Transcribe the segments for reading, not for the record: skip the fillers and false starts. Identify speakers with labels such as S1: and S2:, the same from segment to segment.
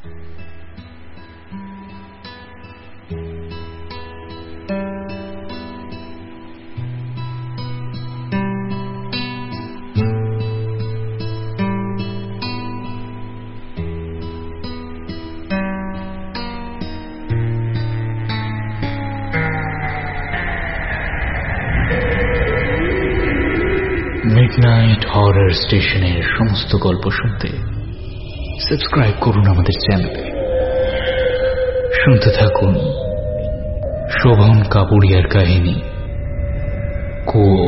S1: Midnight horror স্টেশনের সমস্ত গল্প শুনতে সাবস্ক্রাইব করুন আমাদের চ্যানেলে। শুনতে থাকুন শোভন কাপুরিয়ার কাহিনী কুয়ো।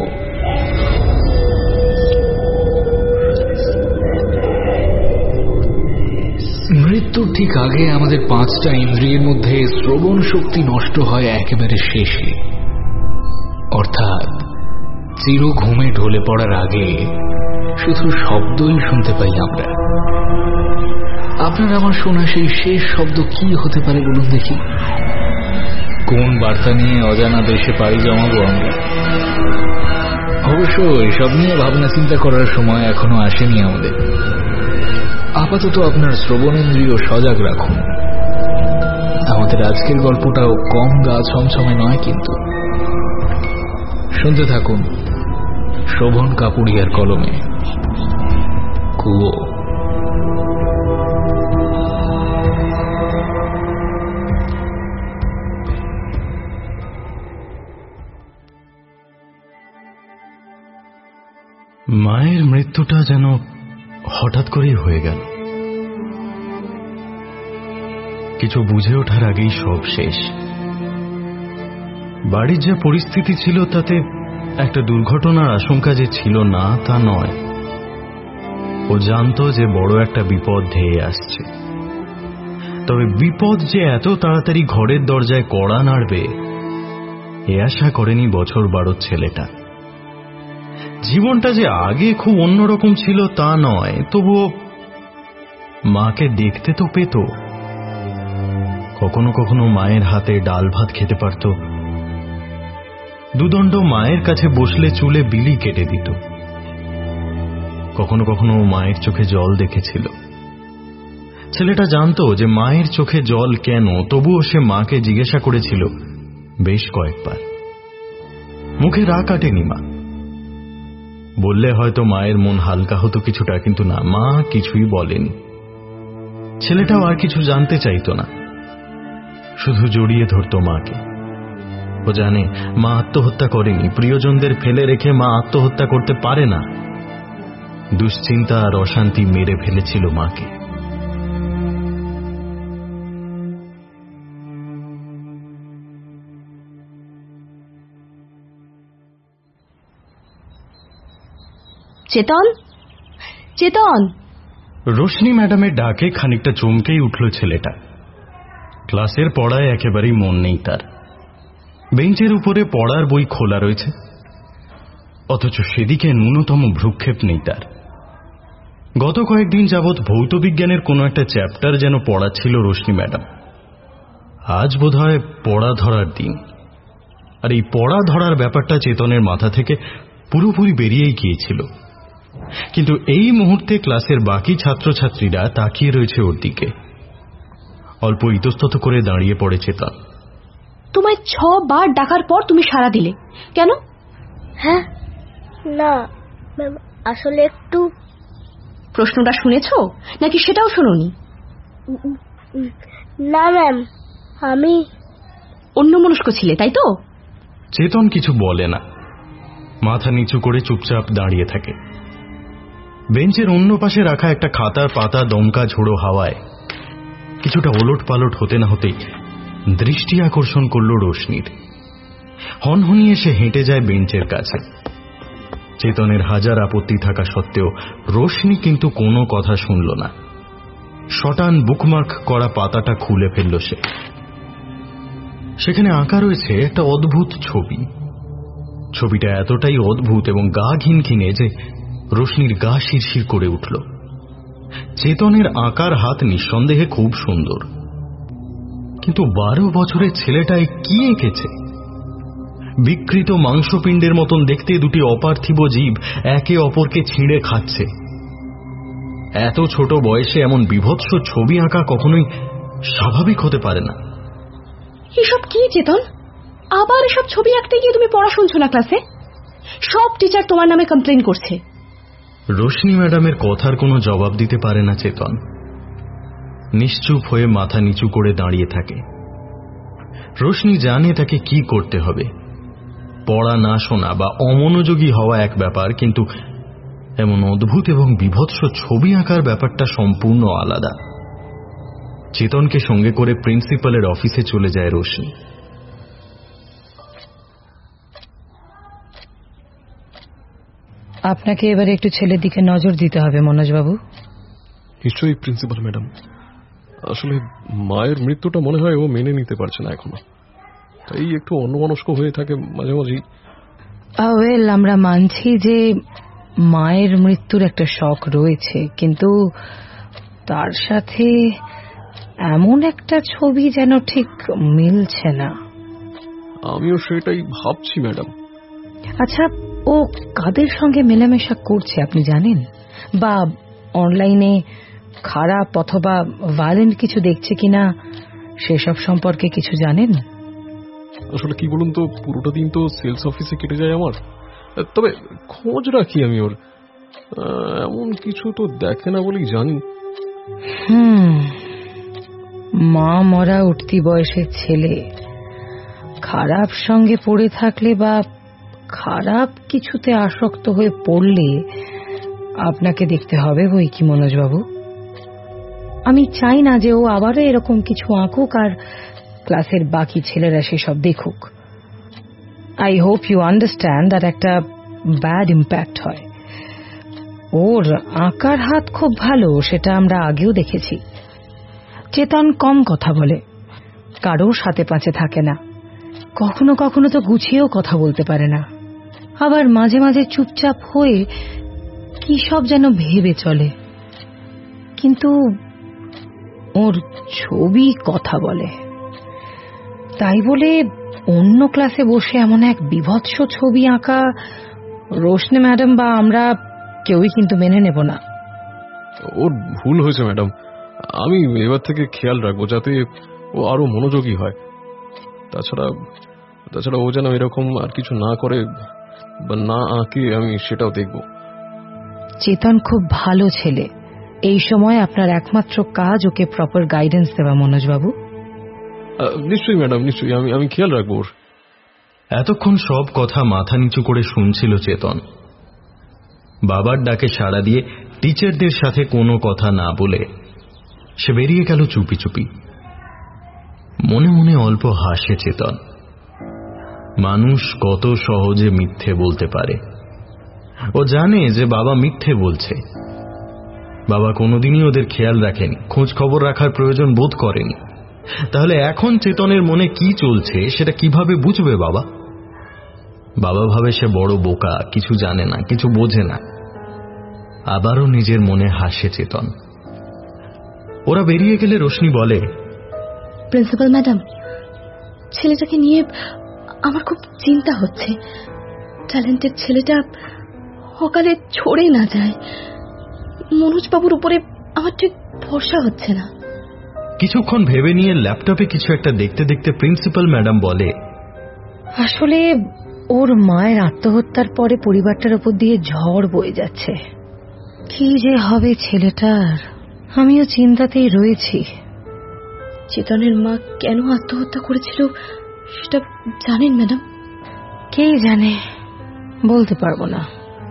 S1: মৃত্যুর ঠিক আগে আমাদের 5টা ইন্দ্রিয়ের মধ্যে শ্রবণ শক্তি নষ্ট হয় একেবারে শেষে, অর্থাৎ চির ঘুমে ঢলে পড়ার আগে শুধু শব্দই শুনতে পাই আমরা। আপনার আমার শোনা সেই শেষ শব্দ কি হতে পারে বলুন দেখি? কোন বার্তা নিয়ে অজানা দেশে পাড়ি জমাবো আমরা? অবশ্য এসব নিয়ে ভাবনা চিন্তা করার সময় এখনো আসেনি আমাদের। আপাতত আপনার শ্রবণেন্দ্রিয় সজাগ রাখুন। আমাদের আজকের গল্পটাও কম গা ছমছমে নয়, কিন্তু শুনতে থাকুন শোভন কাপুরিয়ার কলমে কুয়ো।
S2: মায়ের মৃত্যুটা যেন হঠাৎ করেই হয়ে গেল। কিছু বুঝে ওঠার আগেই সব শেষ। বাড়ির যে পরিস্থিতি ছিল তাতে একটা দুর্ঘটনার আশঙ্কা যে ছিল না তা নয়। ও জানত যে বড় একটা বিপদ ধেয়ে আসছে, তবে বিপদ যে এত তাড়াতাড়ি ঘরের দরজায় কড়া নাড়বে এ আশা করেনি বছর 12 ছেলেটা। জীবনটা যে আগে খুব অন্যরকম ছিল তা নয়, তবুও মাকে দেখতে তো পেত। কখনো কখনো মায়ের হাতে ডাল ভাত খেতে পারত। দুদণ্ড মায়ের কাছে বসলে চুলে বিলি কেটে দিত। কখনো কখনো মায়ের চোখে জল দেখেছিল। ছেলেটা জানত যে মায়ের চোখে জল কেন, তবুও সে মাকে জিজ্ঞাসা করেছিল বেশ কয়েকবার। মুখে রাগ কাটেনি মা। বললে হয়তো মায়ের মন হালকা হতো কিছুটা, কিন্তু না, মা কিছুই বলেনি। ছেলেটাও আর কিছু জানতে চাইত না, শুধু জড়িয়ে ধরত মাকে। ও জানে মা আত্মহত্যা করেনি, প্রিয়জনদের ফেলে রেখে মা আত্মহত্যা করতে পারে না। দুশ্চিন্তা আর অশান্তি মেরে ফেলেছিল মাকে।
S3: চেতন, চেতন!
S2: রোশনি ম্যাডামের ডাকে খানিকটা চমকেই উঠল ছেলেটা। ক্লাসের পড়ায় একেবারেই মন নেই তার। বেঞ্চের উপরে পড়ার বই খোলা রয়েছে, অথচ সেদিকে ন্যূনতম ভ্রুক্ষেপ নেই তার। গত কয়েকদিন যাবৎ ভৌত বিজ্ঞানের কোনো একটা চ্যাপ্টার যেন পড়াচ্ছিল রোশনি ম্যাডাম। আজ বোধহয় পড়া ধরার দিন। আর এই পড়া ধরার ব্যাপারটা চেতনের মাথা থেকে পুরোপুরি বেরিয়েই গিয়েছিল। কিন্তু এই মুহূর্তে ক্লাসের বাকি ছাত্রছাত্রীরা তাকিয়ে রয়েছে ওর দিকে। অল্প ইতস্তত করে দাঁড়িয়ে পড়ে চেতন।
S3: তোমায় 6 বার ডাকার পর তুমি সাড়া দিলে কেন?
S4: হ্যাঁ, না ম্যাম, আসলে একটু।
S3: প্রশ্নটা শুনেছো নাকি সেটাও শোনোনি?
S4: না ম্যাম, আমি
S3: অন্যমনস্ক ছিলে, তাই তো?
S2: চেতন কিছু বলে না, মাথা নিচু করে চুপচাপ দাঁড়িয়ে থাকে। বেঞ্চের অন্য পাশে রাখা একটা খাতার পাতা দমকা ঝোড়ো হাওয়ায় কিছুটা ওলট পালট হতে না হতেই দৃষ্টি আকর্ষণ করল রোশনির। হনহনিয়ে সে হেঁটে যায় বেঞ্চের কাছে। চেতনের হাজার আপত্তি থাকা সত্ত্বেও রোশনি কিন্তু কোনো কথা শুনল না। শটান বুকমার্ক করা পাতাটা খুলে ফেলল সে। সেখানে আঁকা রয়েছে একটা অদ্ভুত ছবি। ছবিটা এতটাই অদ্ভুত এবং গা ঘিনঘিনে যে রোশনির গা শিরশির করে উঠল। চেতনের আঁকার হাত নিঃসন্দেহে খুব সুন্দর, কিন্তু 12 বছরের ছেলেটায় কি এঁকেছে? বিকৃত মাংসপিণ্ডের মতন দেখতে দুটি অপার্থিব জীব একে অপরকে ছিঁড়ে খাচ্ছে। এত ছোট বয়সে এমন বিভৎস ছবি আঁকা কখনোই স্বাভাবিক হতে পারে না।
S3: এসব কি চেতন? আবার এসব ছবি আঁকতে গিয়ে তুমি পড়া শুনছো না ক্লাসে? সব টিচার তোমার নামে কমপ্লেন করছে।
S2: রোশনি ম্যাডামের কথার কোনো জবাব দিতে পারে না চেতন। নিশ্চুপ হয়ে মাথা নিচু করে দাঁড়িয়ে থাকে। রোশনি জানে তাকে কি করতে হবে। পড়া না শোনা বা অমনোযোগী হওয়া এক ব্যাপার, কিন্তু এমন অদ্ভুত এবং বিভৎস ছবি আঁকার ব্যাপারটা সম্পূর্ণ আলাদা। চেতনকে সঙ্গে করে প্রিন্সিপালের অফিসে চলে যায় রোশনি।
S5: আপনাকে এবারে একটু ছেলের দিকে নজর দিতে হবে মনোজবাবু।
S6: নিশ্চয়ই প্রিন্সিপাল ম্যাডাম। আসলে মায়ের মৃত্যুটা মনে হয় ও মেনে নিতে পারছে না এখনো, তাই একটু অন্যমনস্ক হয়ে থাকে মাঝে মাঝেই।
S5: ওয়েল, আমরা মানছি যে মায়ের মৃত্যুর একটা শক রয়েছে, কিন্তু তার সাথে এমন একটা ছবি যেন ঠিক মিলছে না।
S6: আমিও সেটাই ভাবছি ম্যাডাম।
S5: আচ্ছা, ও কাদের সঙ্গে মেলামেশা করছে আপনি জানেন? বা অনলাইনে খারাপ অথবা ভায়োলেন্ট কিছু দেখছে কিনা সেসব সম্পর্কে কিছু জানেন?
S6: আসলে কি বলুন তো, পুরোটা দিন তো সেলস অফিসে কেটে যায় আমার, তবে খোঁজ রাখি আমি ওর। এমন কিছু তো দেখে না বলেই জানি।
S5: মা মরা উঠতি বয়সের ছেলে খারাপ সঙ্গে পড়ে থাকলে বা খারাপ কিছুতে আসক্ত হয়ে পড়লে আপনাকে দেখতে হবে বই কি মনোজবাবু। আমি চাই না যে ও আবারও এরকম কিছু আঁকুক আর ক্লাসের বাকি ছেলেরা সেসব দেখুক। I hope you understand that একটা ব্যাড ইম্প্যাক্ট হয়। ওর আঁকার হাত খুব ভালো, সেটা আমরা আগেও দেখেছি। চেতন কম কথা বলে, কারোর সাথে পাঁচে থাকে না, কখনো কখনো তো গুছিয়েও কথা বলতে পারে না, আবার মাঝে মাঝে চুপচাপ হয়ে কি সব যেন ভেবে চলে। কিন্তু ওর ছবি কথা বলে, তাই বলে অন্য ক্লাসে বসে এমন এক বিভৎস ছবি আঁকা রোশনি ম্যাডাম বা আমরা কেউই কিন্তু মেনে নেব না।
S6: ওর ভুল হয়েছে ম্যাডাম, আমি এবার থেকে খেয়াল রাখবো যাতে ও আরো মনোযোগী হয়। তাছাড়া ও যেন এরকম আর কিছু না করে বা না আঁকে, আমি সেটাও দেখব।
S5: চেতন খুব ভালো ছেলে, এই সময় আপনার একমাত্র কাজ ওকে প্রপার গাইডেন্স দেওয়া মনোজবাবু।
S6: নিশ্চয়ই ম্যাডাম, নিশ্চয়ই আমি খেয়াল রাখবো ওর।
S2: এতক্ষণ সব কথা মাথা নিচু করে শুনছিল চেতন। বাবার ডাকে সাড়া দিয়ে টিচারদের সাথে কোনো কথা না বলে সে বেরিয়ে গেল চুপি চুপি। মনে মনে অল্প হাসে চেতন। মানুষ কত সহজে মিথ্যে বলতে পারে। ও জানে যে বাবা মিথ্যে বলছে। বাবা কোনোদিনই ওদের খেয়াল রাখেনি, খোঁজ খবর রাখার প্রয়োজন বোধ করেনি। তাহলে এখন চেতনের মনে কি চলছে সেটা কিভাবে বুঝবে বাবা? বাবা ভাবে সে বড় বোকা, কিছু জানে না, কিছু বোঝে না। আবারও নিজের মনে হাসে চেতন। ওরা বেরিয়ে গেলে রোশনি বলে,
S3: প্রিন্সিপাল ম্যাডাম, ছেলেটাকে নিয়ে আমার খুব চিন্তা হচ্ছে। ট্যালেন্টেড ছেলেটা অকালে ছড়ে না যায়। মনোজবাবুর উপরে আমার ঠিক ভরসা হচ্ছে না।
S2: কিছুক্ষণ ভেবে নিয়ে ল্যাপটপে কিছু একটা দেখতে দেখতে প্রিন্সিপাল ম্যাডাম বলে,
S5: আসলে ওর মায়ের আত্মহত্যার পরে পরিবারটার উপর দিয়ে ঝড় বয়ে যাচ্ছে। কি যে হবে ছেলেটার, আমিও চিন্তাতেই রয়েছি।
S3: চেতনের মা কেন আত্মহত্যা করেছিল সেটা জানেন ম্যাডাম?
S5: কে জানে, বলতে পারবো না।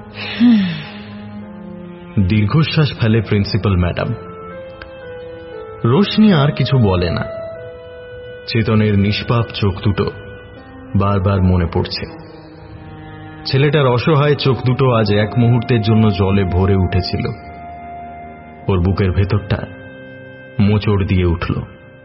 S2: দীর্ঘশ্বাস ফেলে প্রিন্সিপাল ম্যাডাম। রোশনি আর কিছু বলে না। চেতনের নিষ্পাপ চোখ দুটো বারবার মনে পড়ছে। ছেলেটার অসহায় চোখ দুটো আজ এক মুহূর্তের জন্য জলে ভরে উঠেছিল। ওর বুকের ভেতরটা মোচড় দিয়ে উঠল।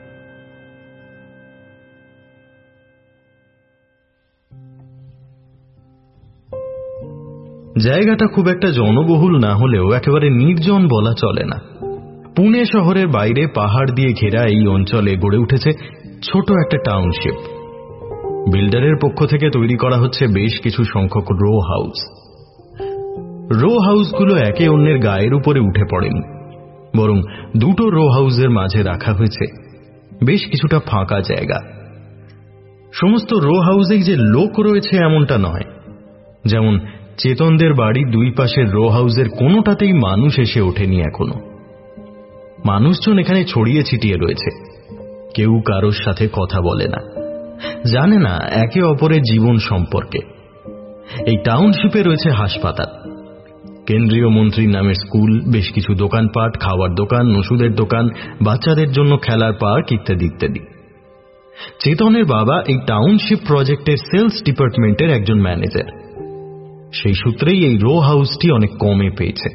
S2: জায়গাটা খুব একটা জনবহুল না হলেও একেবারে নির্জন বলা চলে না। পুনে শহরের বাইরে পাহাড় দিয়ে ঘেরা এই অঞ্চলে গড়ে উঠেছে ছোট একটা টাউনশিপ। বিল্ডারের পক্ষ থেকে তৈরি করা হচ্ছে বেশ কিছু সংখ্যক রো হাউস। রো হাউসগুলো একে অন্যের গায়ের উপরে উঠে পড়েনি, বরং দুটো রো হাউসের মাঝে রাখা হয়েছে বেশ কিছুটা ফাঁকা জায়গা। সমস্ত রো হাউসেই যে লোক রয়েছে এমনটা নয়। যেমন চেতনদের বাড়ির দুই পাশের রো হাউসের কোনোটাতেই মানুষ এসে ওঠেনি এখনো। মানুষজন এখানে ছড়িয়ে ছিটিয়ে রয়েছে, কেউ কারোর সাথে কথা বলে না, জানে না একে অপরের জীবন সম্পর্কে। এই টাউনশিপে রয়েছে হাসপাতাল, কেন্দ্রীয় মন্ত্রীর নামের স্কুল, বেশ কিছু দোকানপাট, খাওয়ার দোকান, ওষুধের দোকান, বাচ্চাদের জন্য খেলার পার্ক ইত্যাদি ইত্যাদি। চেতনের বাবা এই টাউনশিপ প্রজেক্টের সেলস ডিপার্টমেন্টের একজন ম্যানেজার। সেই সূত্রেই এই রো হাউসটি অনেক কমে পেয়েছে।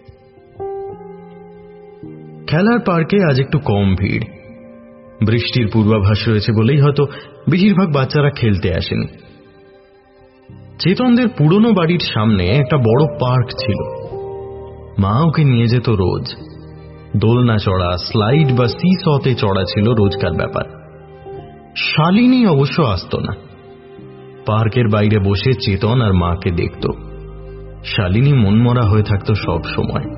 S2: খেলার পার্কে আজ একটু কম ভিড়। বৃষ্টির পূর্বাভাস রয়েছে বলেই হয়তো বেশিরভাগ বাচ্চারা খেলতে আসেনি। চেতনদের পুরনো বাড়ির সামনে একটা বড় পার্ক ছিল। মা ওকে নিয়ে যেত রোজ। দোলনা চড়া, স্লাইড বা সিসতে চড়া ছিল রোজকার ব্যাপার। শালিনী অবশ্য আসত না। পার্কের বাইরে বসে চেতন আর মাকে দেখত। শালিনী মনমরা হয়ে থাকত সব সময়।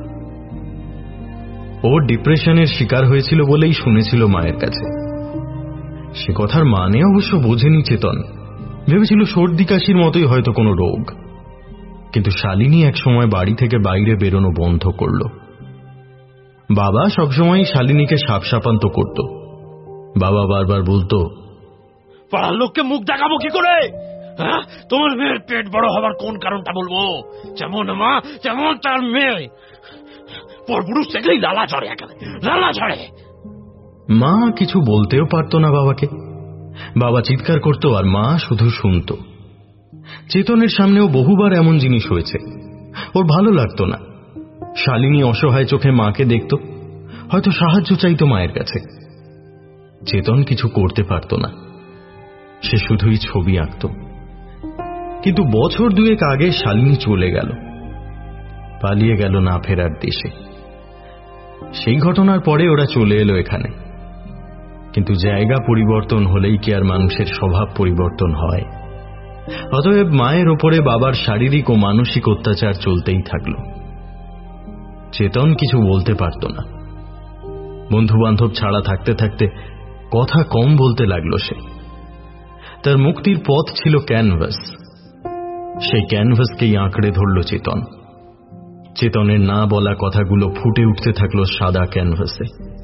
S2: ও ডিপ্রেশনের শিকার হয়েছিল বলেই শুনেছিল মায়ের কাছে। সে কথার মানে অবশ্য বোঝেনি চেতন, ভেবেছিল সর্দি কাশির মতোই হয়তো কোনো রোগ। কিন্তু শালিনী এক সময় বাড়ি থেকে বাইরে বেরোনো বন্ধ করল। বাবা সবসময় শালিনীকে সাপসাপান্ত করত। বাবা বারবার বলতো,
S7: পাড়ার লোককে মুখ দেখাবো কি করে? হ্যাঁ, তোমার মেয়ের পেট বড় হবার কোন কারণটা বলবো? যেমন মা তেমন তার মেয়ে। পরপুরুষ দেখলেই লালা ঝরে, একেবারে লালা ঝরে।
S2: মা কিছু বলতেও পারত না বাবাকে। বাবা চিৎকার করত আর মা শুধু শুনত। চেতনের সামনেও বহুবার এমন জিনিস হয়েছে। ওর ভালো লাগতো না। শালিনী অসহায় চোখে মাকে দেখত, হয়তো সাহায্য চাইতো মায়ের কাছে। চেতন কিছু করতে পারত না, সে শুধুই ছবি আঁকত। কিন্তু বছর দুয়েক আগে শালিনী চলে গেল, পালিয়ে গেল না ফেরার দেশে। সেই ঘটনার পরে ওরা চলে এলো এখানে। কিন্তু জায়গা পরিবর্তন হলেই কি আর মানুষের স্বভাব পরিবর্তন হয়? অতএব মায়ের ওপরে বাবার শারীরিক ও মানসিক অত্যাচার চলতেই থাকল। চেতন কিছু বলতে পারত না। বন্ধু বান্ধব ছাড়া থাকতে থাকতে কথা কম বলতে লাগলো সে। তার মুক্তির পথ ছিল ক্যানভাস। সেই ক্যানভাসকেই আঁকড়ে ধরল চেতন। চেতনের না বলা কথাগুলো ফুটে উঠতে থাকলো সাদা ক্যানভাসে।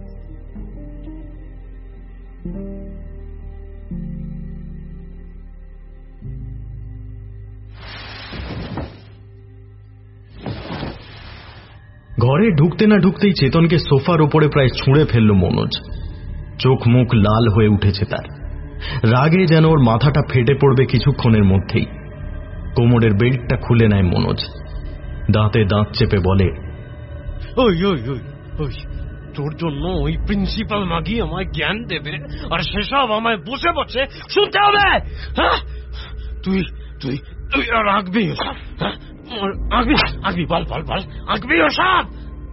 S2: ঘরে ঢুকতে না ঢুকতেই চেতনকে সোফার ওপরে প্রায় ছুঁড়ে ফেলল মনোজ। চোখ মুখ লাল হয়ে উঠেছে তার। রাগে যেন ওর মাথাটা ফেটে পড়বে কিছুক্ষণের মধ্যেই। কোমরের বেল্টটা খুলে নেয় মনোজ। দাঁতে দাঁত চেপে বলে,
S7: ওই ওই ওই ওই তোর জন্য ওই প্রিন্সিপাল মাগি আমায় জ্ঞান দেবে, আর সেসব আমায় বসে বসে শুনতে হবে। হ্যাঁ, তুই তুই তুই আর আঁকবি ওসব? হ্যাঁ, আঁকবি বল বল বল, আঁকবি ওসব?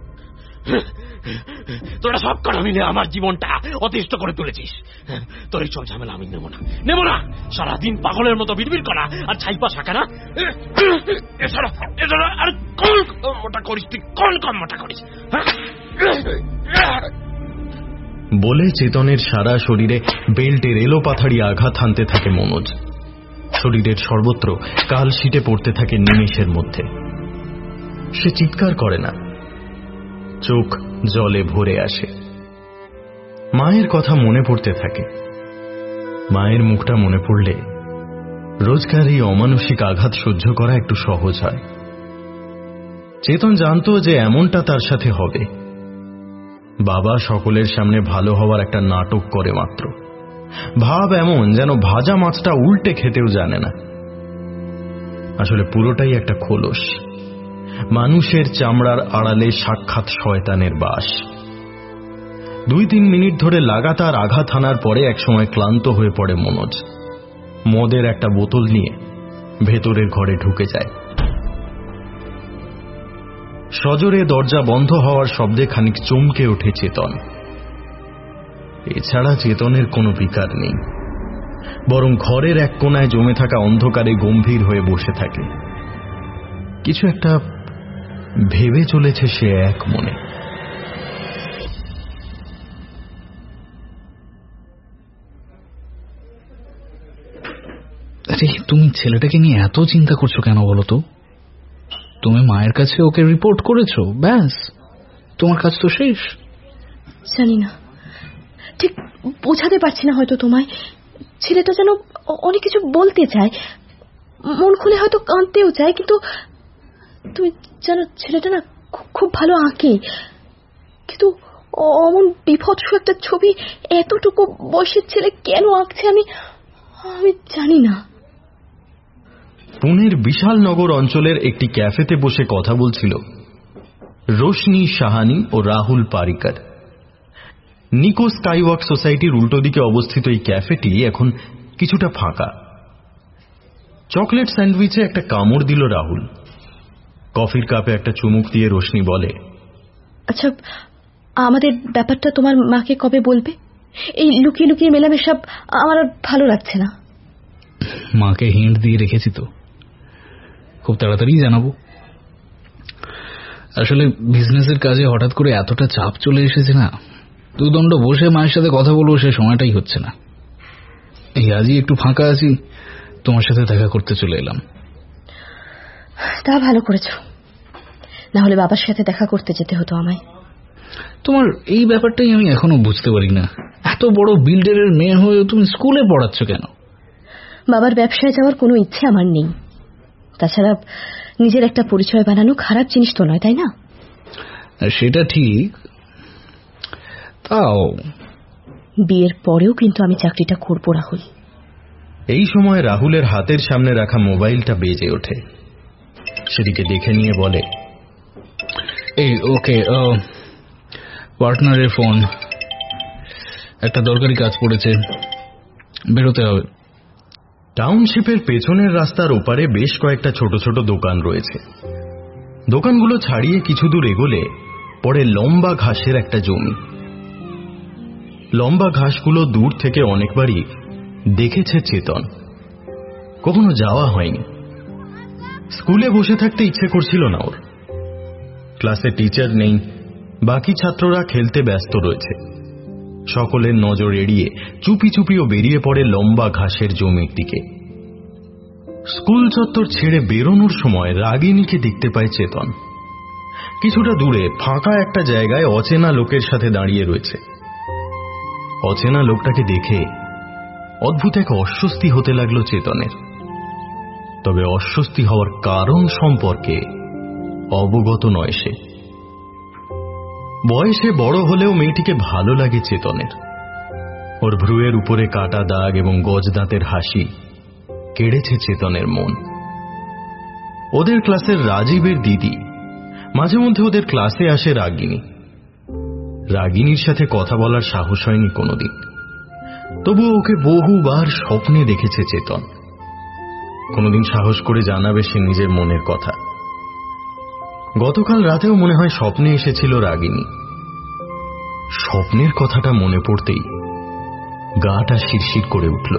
S7: তোরা সব কটা মিলে আমার জীবনটা অতিষ্ঠ করে তুলেছিস। তোর এই সব ঝামেলা আমি নেব না। সারাদিন পাগলের মতো বিড়বিড় করা আর ছাইপা শাখা না, এছাড়া আর কোন মোটা করিস তুই? কোন কম মোটা করিস?
S2: বলে চেতনের সারা শরীরে বেল্টের এলো পাথাড়ি আঘাত হানতে থাকে মনোজ। শরীরের সর্বত্র কাল শীটে পড়তে থাকে নিমেষের মধ্যে। সে চিৎকার করে না, চোখ জলে ভরে আসে। মায়ের কথা মনে পড়তে থাকে। মায়ের মুখটা মনে পড়লে রোজকার এই অমানসিক আঘাত সহ্য করা একটু সহজ হয়। চেতন জানত যে এমনটা তার সাথে হবে। বাবা সকলের সামনে ভালো হওয়ার একটা নাটক করে মাত্র। ভাব এমন যেন ভাজা মাছটা উল্টে খেতেও জানে না। আসলে পুরোটাই একটা খোলস, মানুষের চামড়ার আড়ালে সাক্ষাৎ শয়তানের বাস। 2-3 মিনিট ধরে লাগাতার আঘাত হানার পরে একসময় ক্লান্ত হয়ে পড়ে মনোজ। মদের একটা বোতল নিয়ে ভেতরের ঘরে ঢুকে যায়। সজোরে দরজা বন্ধ হওয়ার শব্দে খানিক চমকে ওঠে চেতন। এছাড়া চেতনের কোনো বিকার নেই, বরং ঘরের এক কোনায় জমে থাকা অন্ধকারে গম্ভীর হয়ে বসে থাকে। কিছু একটা ভেবে চলেছে সে এক মনে।
S1: তুমি ছেলেটাকে নিয়ে এত চিন্তা করছো কেন বলো তো? তুমি মায়ের কাছে ওকে রিপোর্ট করেছো, ব্যাস তোমার কাজ তো শেষ।
S3: জানি না, ঠিক বোঝাতে পারছি না হয়তো তোমায়। ছেলেটা যেন অনেক কিছু বলতে চায়, মন খুলে হয়তো কাঁদতেও চায়, কিন্তু তুমি জানো ছেলেটা না খুব ভালো আঁকে, কিন্তু অমন বিভৎস একটা ছবি এতটুকু বয়সের ছেলে কেন আঁকছে আমি জানি না।
S2: পুনের বিশালনগর অঞ্চলের একটি ক্যাফেতে বসে কথা বলছিল রোশনি সাহানি ও রাহুল পারিকার। নিকো স্কাইওয়াক সোসাইটির উল্টো দিকে অবস্থিত এই ক্যাফেটি এখন কিছুটা ফাঁকা। চকলেট স্যান্ডউইচে একটা কামড় দিল রাহুল। কফির কাপে একটা চুমুক দিয়ে রোশনি বলে,
S3: আচ্ছা, আমাদের ব্যাপারটা তোমার মাকে কবে বলবে? এই লুকিয়ে লুকিয়ে মেলামেশা আমার আর ভালো লাগছে না।
S1: মাকে হিন্ট দিয়ে রেখেছি তো, খুব তাড়াতাড়ি জানাবো। আসলে বিজনেসের কাজে হঠাৎ করে এতটা চাপ চলে এসেছে না, দুদণ্ড বসে মায়ের সাথে কথা বলবো সে সময়টাই হচ্ছে না। এই আজই একটু ফাঁকা আছি, তোমার সাথে দেখা করতে চলে এলাম।
S3: তা ভালো করেছো, না হলে বাবার সাথে দেখা করতে যেতে হতো আমায়।
S1: তোমার এই ব্যাপারটাই আমি এখনো বুঝতে পারি না, এত বড় বিল্ডারের মেয়ে হয়ে তুমি স্কুলে পড়াচ্ছ কেন?
S3: বাবার ব্যবসায় যাওয়ার কোনো ইচ্ছে আমার নেই। তাছাড়া নিজের একটা পরিচয় বানানো খারাপ জিনিস তো নয়, তাই না?
S1: সেটা ঠিক, তাও
S3: বিয়ের পরেও কিন্তু আমি চাকরিটা করবো রাহুল।
S2: এই সময় রাহুলের হাতের সামনে রাখা মোবাইলটা বেজে ওঠে। সেদিকে দেখে নিয়ে বলে,
S1: এই ওকে, পার্টনারের ফোন, একটা দরকারি কাজ পড়েছে, বেরোতে হবে।
S2: টাউনশিপের পেছনের রাস্তার ওপারে বেশ কয়েকটা ছোট ছোট দোকান রয়েছে। দোকানগুলো ছাড়িয়ে কিছু দূর এগোলে পড়ে লম্বা ঘাসের একটা জমি। লম্বা ঘাসগুলো দূর থেকে অনেকবারই দেখেছে চেতন, কখনো যাওয়া হয়নি। স্কুলে বসে থাকতে ইচ্ছে করছিল না ওর। ক্লাসে টিচার নেই, বাকি ছাত্ররা খেলতে ব্যস্ত রয়েছে। সকলের নজর এড়িয়ে চুপি চুপিও বেরিয়ে পড়ে লম্বা ঘাসের জমির দিকে। স্কুল চত্বর ছেড়ে বেরোনোর সময় রাগিনীকে দেখতে পায় চেতন। কিছুটা দূরে ফাঁকা একটা জায়গায় অচেনা লোকের সাথে দাঁড়িয়ে রয়েছে। অচেনা লোকটাকে দেখে অদ্ভুত এক অস্বস্তি হতে লাগলো চেতনের। তবে অস্বস্তি হওয়ার কারণ সম্পর্কে অবগত নয় সে। বয়সে বড় হলেও মেয়েটিকে ভালো লাগে চেতনের। ওর ভ্রুয়ের উপরে কাটা দাগ এবং গজদাঁতের হাসি কেড়েছে চেতনের মন। ওদের ক্লাসের রাজীবের দিদি, মাঝে মধ্যে ওদের ক্লাসে আসে রাগিনী। রাগিনীর সাথে কথা বলার সাহস হয়নি কোনোদিন, তবুও ওকে বহুবার স্বপ্নে দেখেছে চেতন। কোনোদিন সাহস করে জানাবে সে নিজের মনের কথা। গতকাল রাতেও মনে হয় স্বপ্নে এসেছিল রাগিনী। স্বপ্নের কথাটা মনে পড়তেই গাটা শিরশির করে উঠল।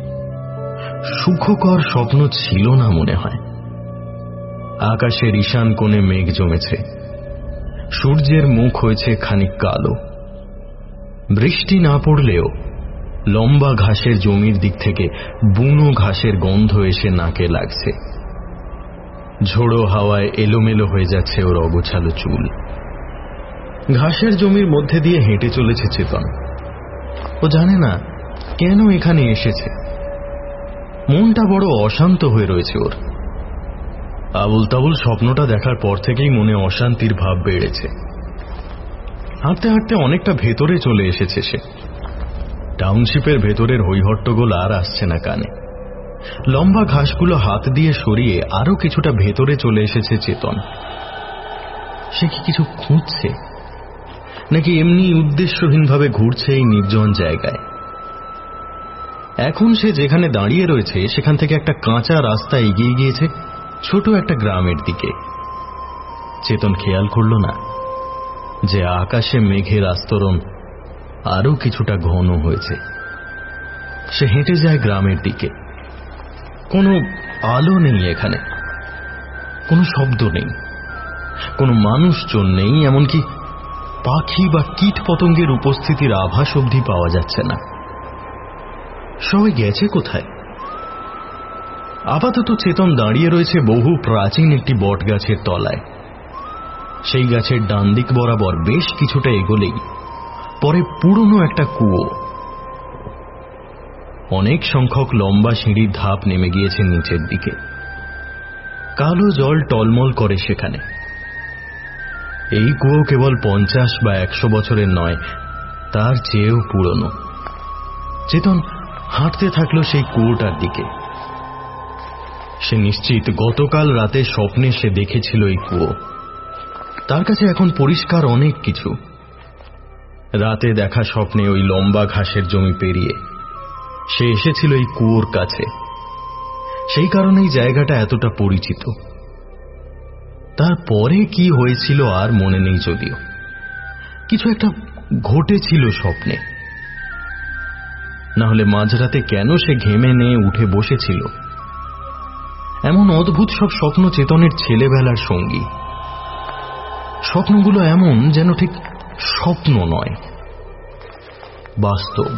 S2: সুখকর স্বপ্ন ছিল না মনে হয়। আকাশের ঈশান কোণে মেঘ জমেছে, সূর্যের মুখ হয়েছে খানিক কালো। বৃষ্টি না পড়লেও লম্বা ঘাসের জমির দিক থেকে বুনো ঘাসের গন্ধ এসে নাকে লাগছে। ঝোড়ো হাওয়ায় এলোমেলো হয়ে যাচ্ছে ওর অগোছালো চুল। ঘাসের জমির মধ্যে দিয়ে হেঁটে চলেছে চেতন। ও জানে না কেন এখানে এসেছে। মনটা বড় অশান্ত হয়ে রয়েছে ওর। আবুল তাবুল স্বপ্নটা দেখার পর থেকেই মনে অশান্তির ভাব বেড়েছে। হাঁটতে হাঁটতে অনেকটা ভেতরে চলে এসেছে সে। টাউনশিপের ভেতরের হৈহট্টগোল আর আসছে না কানে। লম্বা ঘাসগুলো হাত দিয়ে সরিয়ে আরো কিছুটা ভেতরে চলে এসেছে চেতন। সে কি কিছু খুঁজছে, নাকি এমনি উদ্দেশ্যহীনভাবে ঘুরছে এই নির্জন জায়গায়? এখন সে যেখানে দাঁড়িয়ে রয়েছে সেখান থেকে একটা কাঁচা রাস্তা এগিয়ে গিয়েছে ছোট একটা গ্রামের দিকে। চেতন খেয়াল করল না যে আকাশে মেঘের আস্তরণ আরো কিছুটা ঘন হয়েছে। সে হেঁটে যায় গ্রামের দিকে। কোনো আলো নেই এখানে, কোনো শব্দ নেই, কোনো মানুষজন নেই, এমনকি পাখি বা কীট পতঙ্গের উপস্থিতির আভাস অবধি পাওয়া যাচ্ছে না। সবাই গেছে কোথায়? আপাতত চেতন দাঁড়িয়ে রয়েছে বহু প্রাচীন একটি বট গাছের তলায়। সেই গাছের ডান দিক বরাবর বেশ কিছুটা এগোলেই পরে পুরনো একটা কুয়ো। অনেক সংখ্যক লম্বা সিঁড়ির ধাপ নেমে গিয়েছে নিচের দিকে। কালো জল টলমল করে সেখানে। এই কুয়ো কেবল 50 বা 100 বছরের নয়, তার চেয়েও পুরনো। চেতন হাঁটতে থাকলো সেই কুয়োটার দিকে। সে নিশ্চিত গতকাল রাতে স্বপ্নে সে দেখেছিল এই কুয়ো। তার কাছে এখন পরিষ্কার অনেক কিছু। রাতে দেখা স্বপ্নে ওই লম্বা ঘাসের জমি পেরিয়ে সে এসেছিল এই কুয়োর কাছে। সেই কারণেই জায়গাটা এতটা পরিচিত। তারপরে কি হয়েছিল আর মনে নেই, যদিও কিছু একটা ঘটেছিল স্বপ্নে। না হলে মাঝরাতে কেন সে ঘেমে নিয়ে উঠে বসেছিল? এমন অদ্ভুত সব স্বপ্ন চেতনের ছেলেবেলার সঙ্গী। স্বপ্নগুলো এমন যেন ঠিক স্বপ্ন নয়, বাস্তব।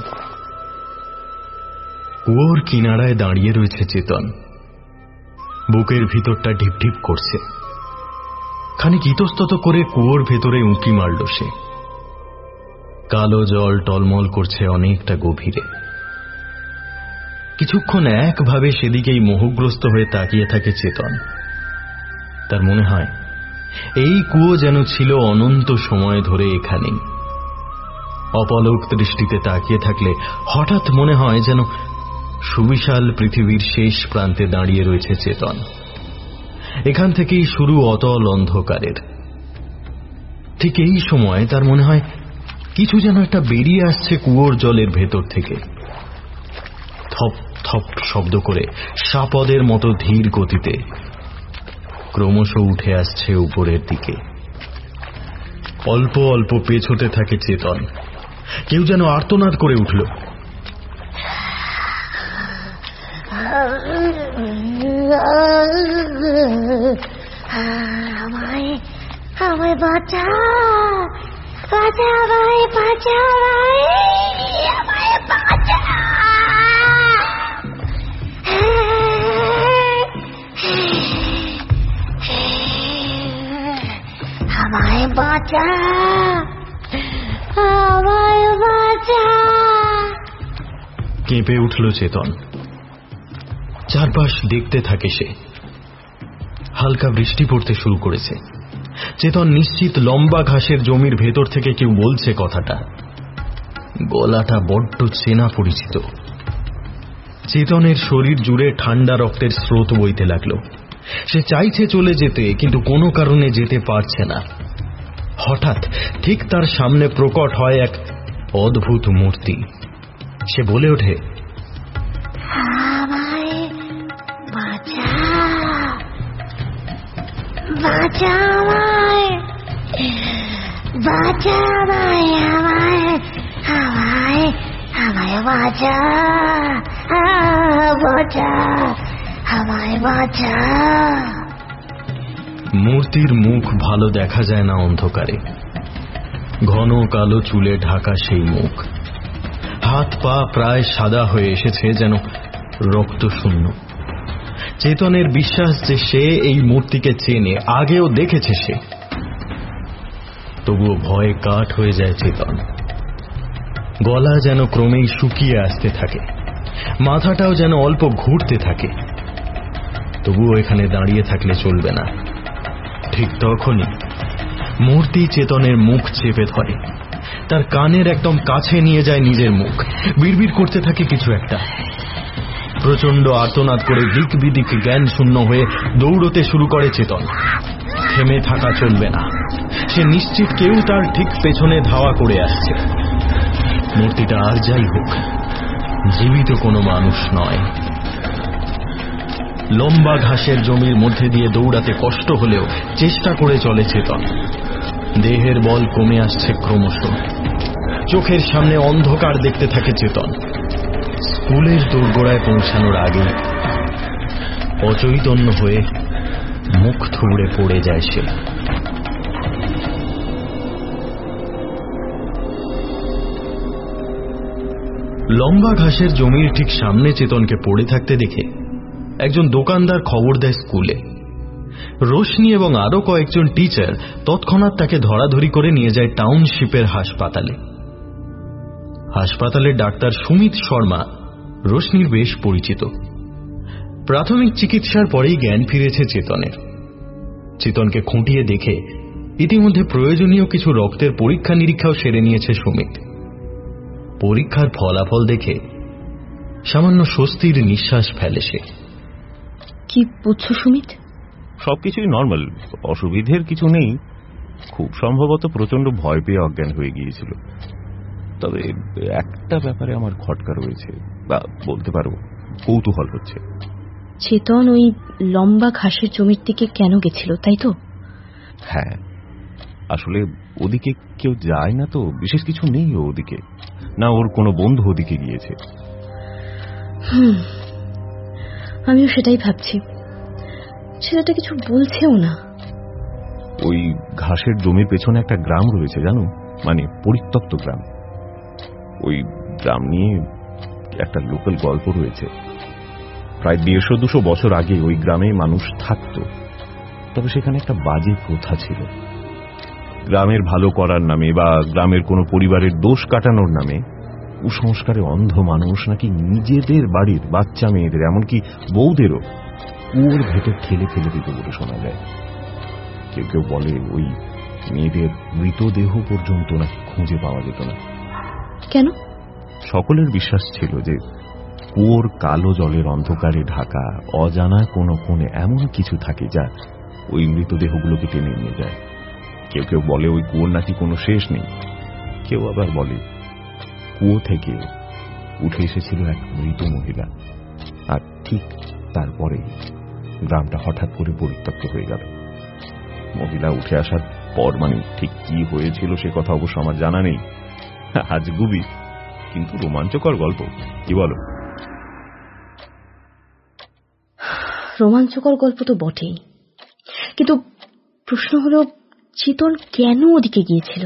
S2: কুয়োর কিনারায় দাঁড়িয়ে রয়েছে চেতন। বুকের ভিতরটা ঢিপঢিপ করছে। খানিক ইতস্তত করে কুয়োর ভেতরে উঁকি মারল সে। কালো জল টলমল করছে অনেকটা গভীরে। কিছুক্ষণ একভাবে সেদিকেই মোহগ্রস্ত হয়ে তাকিয়ে থাকে চেতন। তার মনে হয় এই কুয়ো যেন ছিল অনন্ত সময় ধরে এখানেই। অপলক দৃষ্টিতে তাকিয়ে থাকলে হঠাৎ মনে হয় যেন সুবিশাল পৃথিবীর শেষ প্রান্তে দাঁড়িয়ে রয়েছে চেতন। এখান থেকেই শুরু অতল অন্ধকারের। ঠিক এই সময় তার মনে হয় কিছু যেন একটা বেরিয়ে আসছে কুয়োর জলের ভেতর থেকে। থপ থপ শব্দ করে সাপদের মতো ধীর গতিতে ক্রমশ উঠে আসছে উপরের দিকে। অল্প অল্প পেছোতে থাকে চেতন। কেউ যেন আর্তনাদ করে উঠল।
S4: আমায় বাঁচা, বাঁচা ভাই, বাঁচা ভাই, আমায় বাঁচা, আমায় বাঁচা, আমায় বাঁচা।
S2: কেঁপে উঠল চেতন। চারপাশ দেখতে থাকে সে। হালকা বৃষ্টি পড়তে শুরু করেছে। চেতন নিশ্চিত লম্বা ঘাসের জমির ভেতর থেকে কেউ বলছে কথাটা। গলাটা বড্ড চেনা পরিচিত। চেতনের শরীর জুড়ে ঠান্ডা রক্তের স্রোত বইতে লাগলো। সে চাইছে চলে যেতে, কিন্তু কোনো কারণে যেতে পারছে না। হঠাৎ ঠিক তার সামনে প্রকট হয় এক অদ্ভুত মূর্তি। সে বলে ওঠে,
S4: আমায় বাঁচা, বাঁচা আমায়, বাঁচা আমায়, আমায়, আমায়, আমায় বাঁচা, বাঁচা, আমায় বাঁচা।
S2: মূর্তির মুখ ভালো দেখা যায় না অন্ধকারে। ঘন কালো চুলে ঢাকা সেই মুখ। হাত পা প্রায় সাদা হয়ে এসেছে, যেন রক্তশূন্য। চেতনের বিশ্বাস যে সে এই মূর্তিকে চেনে, আগেও দেখেছে সে। তবুও ভয়ে কাঠ হয়ে যায় চেতন। গলা যেন ক্রমেই শুকিয়ে আসতে থাকে, মাথাটাও যেন অল্প ঘুরতে থাকে। তবুও এখানে দাঁড়িয়ে থাকলে চলবে না। ঠিক তখনই মূর্তি চেতনের মুখ চেপে ধরে, তার কানের একদম কাছে নিয়ে যায় নিজের মুখ। বিড়বিড় করতে থাকে কিছু একটা। প্রচন্ড আর্তনাদ করে দিক বিদিক জ্ঞান শূন্য হয়ে দৌড়তে শুরু করে চেতন। থেমে থাকা চলবে না। সে নিশ্চিত কেউ তার ঠিক পেছনে ধাওয়া করে আসছে। মূর্তিটা আর যাই হোক, জীবিত কোনো মানুষ নয়। লম্বা ঘাসের জমির মধ্যে দিয়ে দৌড়াতে কষ্ট হলেও চেষ্টা করে চলে চেতন। দেহের বল কমে আসছে ক্রমশ। চোখের সামনে অন্ধকার দেখতে থাকে চেতন। স্কুলের দোরগোড়ায় পৌঁছানোর আগে অচৈতন্য হয়ে মুখ থুবড়ে পড়ে যায় সে। লম্বা ঘাসের জমির ঠিক সামনে চেতনকে পড়ে থাকতে দেখে একজন দোকানদার খবর দেয় স্কুলে। রোশনি এবং আরো কয়েকজন টিচার তৎক্ষণাৎ তাকে ধরাধরি করে নিয়ে যায় টাউনশিপের হাসপাতালে। হাসপাতালের ডাক্তার সুমিত শর্মা রোশনির বেশ পরিচিত। প্রাথমিক চিকিৎসার পরেই জ্ঞান ফিরেছে চেতনের। চেতনকে খুঁটিয়ে দেখে ইতিমধ্যে প্রয়োজনীয় কিছু রক্তের পরীক্ষা নিরীক্ষাও সেরে নিয়েছে সুমিত। পরীক্ষার ফলাফল দেখে সামান্য স্বস্তির নিঃশ্বাস ফেলে সে।
S3: কি বুঝছো সুমিত?
S8: সবকিছুই নর্মাল, অসুবিধের কিছু নেই। খুব সম্ভবত প্রচন্ড ভয় পেয়ে অজ্ঞান হয়ে গিয়েছিল। তবে একটা ব্যাপারে আমার খটকা রয়েছে, বা বলতে পারো কৌতূহল হচ্ছে।
S3: চেতন ওই লম্বা ঘাসের জমির দিকে কেন গেছিল, তাই তো?
S8: হ্যাঁ, আসলে ওদিকে কেউ যায় না তো, বিশেষ কিছু নেই ওদিকে, না ওর কোনো বন্ধু ওদিকে গিয়েছে।
S3: আমিও সেটাই ভাবছি। ছেলেটা কিছু বলছেও না।
S8: ওই ঘাসের জমির পেছনে একটা গ্রাম রয়েছে জানো, মানে পরিত্যক্ত গ্রাম। ওই গ্রাম নিয়ে একটা লোকাল গল্প রয়েছে। প্রায় 150-200 বছর আগে ওই গ্রামে মানুষ থাকত, তবে সেখানে একটা বাজে প্রথা ছিল। গ্রামের ভালো করার নামে বা গ্রামের কোনো পরিবারের দোষ কাটানোর নামে কুসংস্কারে অন্ধ মানুষ নাকি নিজেদের বাড়ির বাচ্চা মেয়েদের, এমনকি বউদেরও কুয়োর ভেতর ঠেলে ফেলে দিত বলে শোনা যায়। কেউ কেউ বলে ওই মেয়েদের মৃতদেহ পর্যন্ত নাকি খুঁজে পাওয়া যেত না।
S3: কেন?
S8: সকলের বিশ্বাস ছিল যে কুয়োর কালো জলের অন্ধকারে ঢাকা অজানা কোনো কোণে এমন কিছু থাকে যা ওই মৃতদেহগুলোকে টেনে নিয়ে যায়। কেউ কেউ বলে ওই কুয়োর নাকি কোনো শেষ নেই। কেউ আবার বলে কুয়ো থেকে উঠে এসেছিল এক মৃত মহিলা, আর ঠিক তারপরে গ্রামটা হঠাৎ করে পরিত্যক্ত হয়ে গেল। মহিলা উঠে আসার পর মানে ঠিক কি হয়েছিল সে কথা অবশ্য আমার জানা নেই। আজগুবি কিন্তু রোমাঞ্চকর গল্প, কি বলো?
S3: রোমাঞ্চকর গল্প তো বটেই, কিন্তু প্রশ্ন হলো চেতন কেন ওদিকে গিয়েছিল?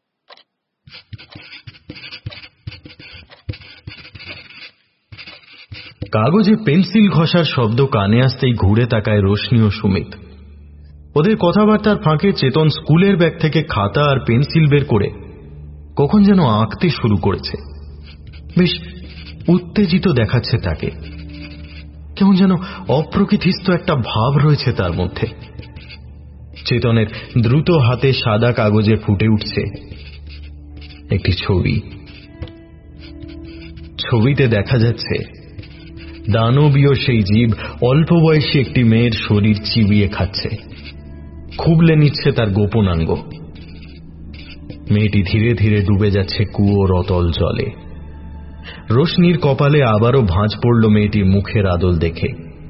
S2: কাগজে পেন্সিল ঘষার শব্দ কানে আসতেই ঘুরে তাকায় রোশনি ও সুমিত। ওদের কথাবার্তার ফাঁকে চেতন স্কুলের ব্যাগ থেকে খাতা আর পেন্সিল বের করে কখন যেন আঁকতে শুরু করেছে। বেশ উত্তেজিত দেখাচ্ছে তাকে, কেমন যেন অপ্রকৃতিস্থ একটা ভাব রয়েছে তার মধ্যে। চেতনের দ্রুত হাতে সাদা কাগজে ফুটে উঠছে একটি ছবি। ছবিতে দেখা যাচ্ছে দানবীয় সেই জীব অল্প বয়সী একটি মেয়ের শরীর চিবিয়ে খাচ্ছে, খুবলে নিচ্ছে তার গোপনাঙ্গ। মেয়েটি ধীরে ধীরে ডুবে যাচ্ছে কুয়োর অতল জলে। রোশনির কপালে আবারও ভাঁজ পড়ল মেয়েটির মুখের আদল দেখে।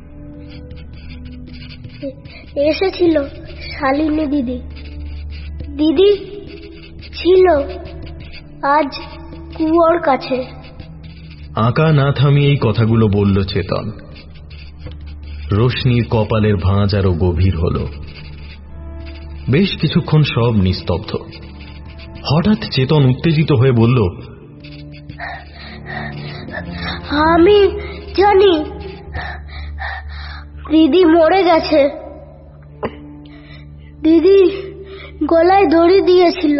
S4: এসেছিল শালিনী দিদি, দিদি ছিল আজ কুয়োর কাছে।
S2: আঁকা না থামিয়ে এই কথাগুলো বলল চেতন। রোশনির কপালের ভাঁজ আরো গভীর হল। বেশ কিছুক্ষণ সব নিস্তব্ধ। হঠাৎ চেতন উত্তেজিত হয়ে বলল,
S4: আমি জানি দিদি মরে গেছে। দিদি গলায় দড়ি দিয়েছিল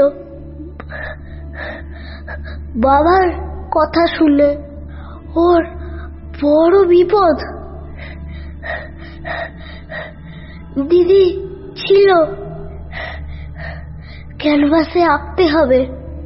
S4: বাবার কথা শুনে। ওর বড় বিপদ। দিদি ছিল ক্যানভাসে আঁকতে হবে।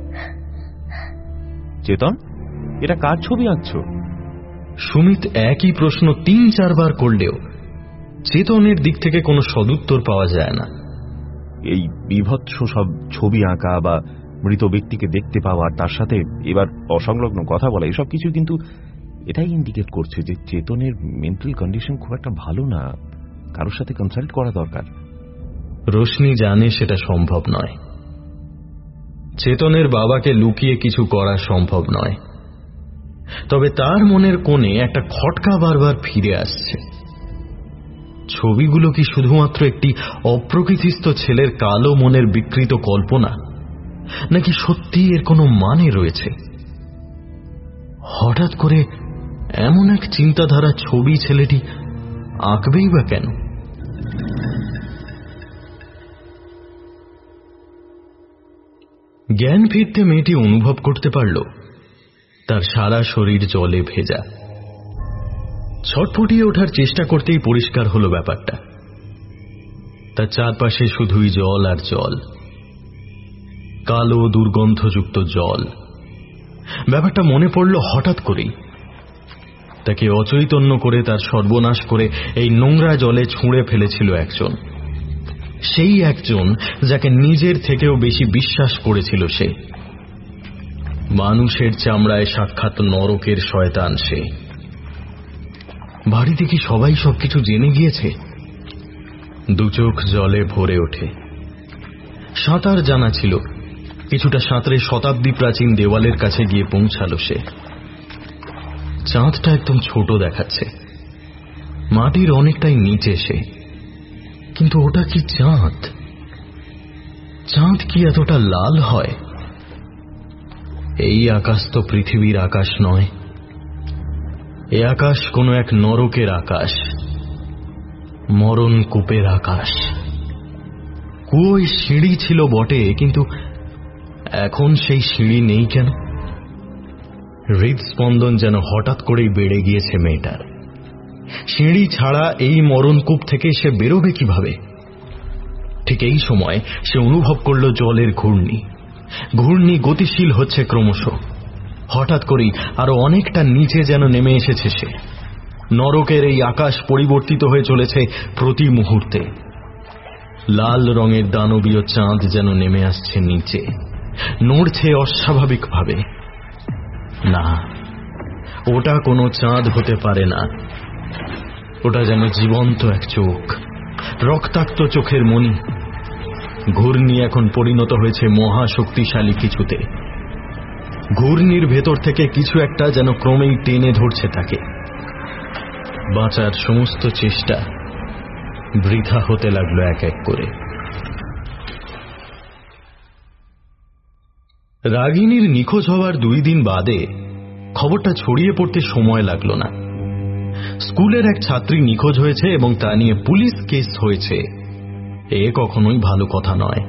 S8: চেতন, এটা কার ছবি আঁকছো?
S2: সুমিত একই প্রশ্ন 3-4 বার করলেও চেতনের দিক থেকে কোনো সদুত্তর পাওয়া যায় না।
S8: এই বিভৎস সব ছবি আঁকা বা মৃত ব্যক্তিকে দেখতে পাওয়া, তার সাথে এবার অসংলগ্ন কথা বলা, এসব কিছু কিন্তু এটাই ইন্ডিকেট করছে যে চেতনের মেন্টাল কন্ডিশন খুব একটা ভালো না। কারোর সাথে কনসাল্ট করা দরকার।
S2: রোশনি জানে সেটা সম্ভব নয়। চেতনের বাবাকে লুকিয়ে কিছু করা সম্ভব নয়। তবে তার মনের কোণে একটা খটকা বারবার ফিরে আসছে। ছবিগুলো কি শুধুমাত্র একটি অপ্রকৃতিস্থ ছেলের কালো মনের বিকৃত কল্পনা, নাকি সত্যি এর কোনো মানে রয়েছে? হঠাৎ করে এমন এক চিন্তাধারা ছবি ছেলেটি আঁকবেই বা কেন? জ্ঞান ফিরতে মেয়েটি অনুভব করতে পারল তার সারা শরীর জলে ভেজা। ছটফটিয়ে ওঠার চেষ্টা করতেই পরিষ্কার হলো ব্যাপারটা। তার চারপাশে শুধুই জল আর জল, কালো দুর্গন্ধযুক্ত জল। ব্যাপারটা মনে পড়ল হঠাৎ করেই। তাকে অচৈতন্য করে, তার সর্বনাশ করে এই নোংরা জলে ছুঁড়ে ফেলেছিল একজন, সেই একজন যাকে নিজের থেকেও বেশি বিশ্বাস করেছিল সে। মানুষের চামড়ায় সাক্ষাৎ নরকের শয়তান সে। বাড়িতে কি সবাই সবকিছু জেনে গিয়েছে? দুচোখ জলে ভরে ওঠে। সাঁতার জানা ছিল, কিছুটা সাঁতরে শতাব্দী প্রাচীন দেওয়ালের কাছে গিয়ে পৌঁছালো সে। চাঁদটা একদম ছোট দেখাচ্ছে, মাটির অনেকটাই নিচে সে। কিন্তু ওটা কি চাঁদ? চাঁদ কি এতটা লাল হয়? এই আকাশ তো পৃথিবীর আকাশ নয়, এ আকাশ কোনো এক নরকের আকাশ, মরণ কূপের আকাশ। কুয়োয় সিঁড়ি ছিল বটে, কিন্তু এখন সেই সিঁড়ি নেই কেন? হৃদস্পন্দন যেন হঠাৎ করেই বেড়ে গিয়েছে মেয়েটার। সিঁড়ি ছাড়া এই মরণকূপ থেকে সে বেরোবে কিভাবে? ঠিক এই সময় সে অনুভব করল জলের ঘূর্ণি। ঘূর্ণি গতিশীল হচ্ছে ক্রমশ। হঠাৎ করেই আরো অনেকটা নিচে যেন নেমে এসেছে সে। নরকের এই আকাশ পরিবর্তিত হয়ে চলেছে প্রতি মুহূর্তে। লাল রঙের দানবীয় চাঁদ যেন নেমে আসছে নিচে, নড়ছে অস্বাভাবিকভাবে। না, ওটা কোনো চাঁদ হতে পারে না। ওটা যেন জীবন্ত এক চোখ, রক্তাক্ত চোখের মণি। ঘূর্ণি এখন পরিণত হয়েছে মহাশক্তিশালী কিছুতে। ঘূর্ণির ভেতর থেকে কিছু একটা যেন ক্রমেই টেনে ধরছে তাকে। বাঁচার সমস্ত চেষ্টা বৃথা হতে লাগলো এক এক করে। রাগিনীর নিখোঁজ হওয়ার 2 দিন বাদে খবরটা ছড়িয়ে পড়তে সময় লাগলো না। স্কুলের এক ছাত্রী নিখোঁজ হয়েছে এবং তা নিয়ে পুলিশ কেস হয়েছে, এ কখনোই ভালো কথা নয়।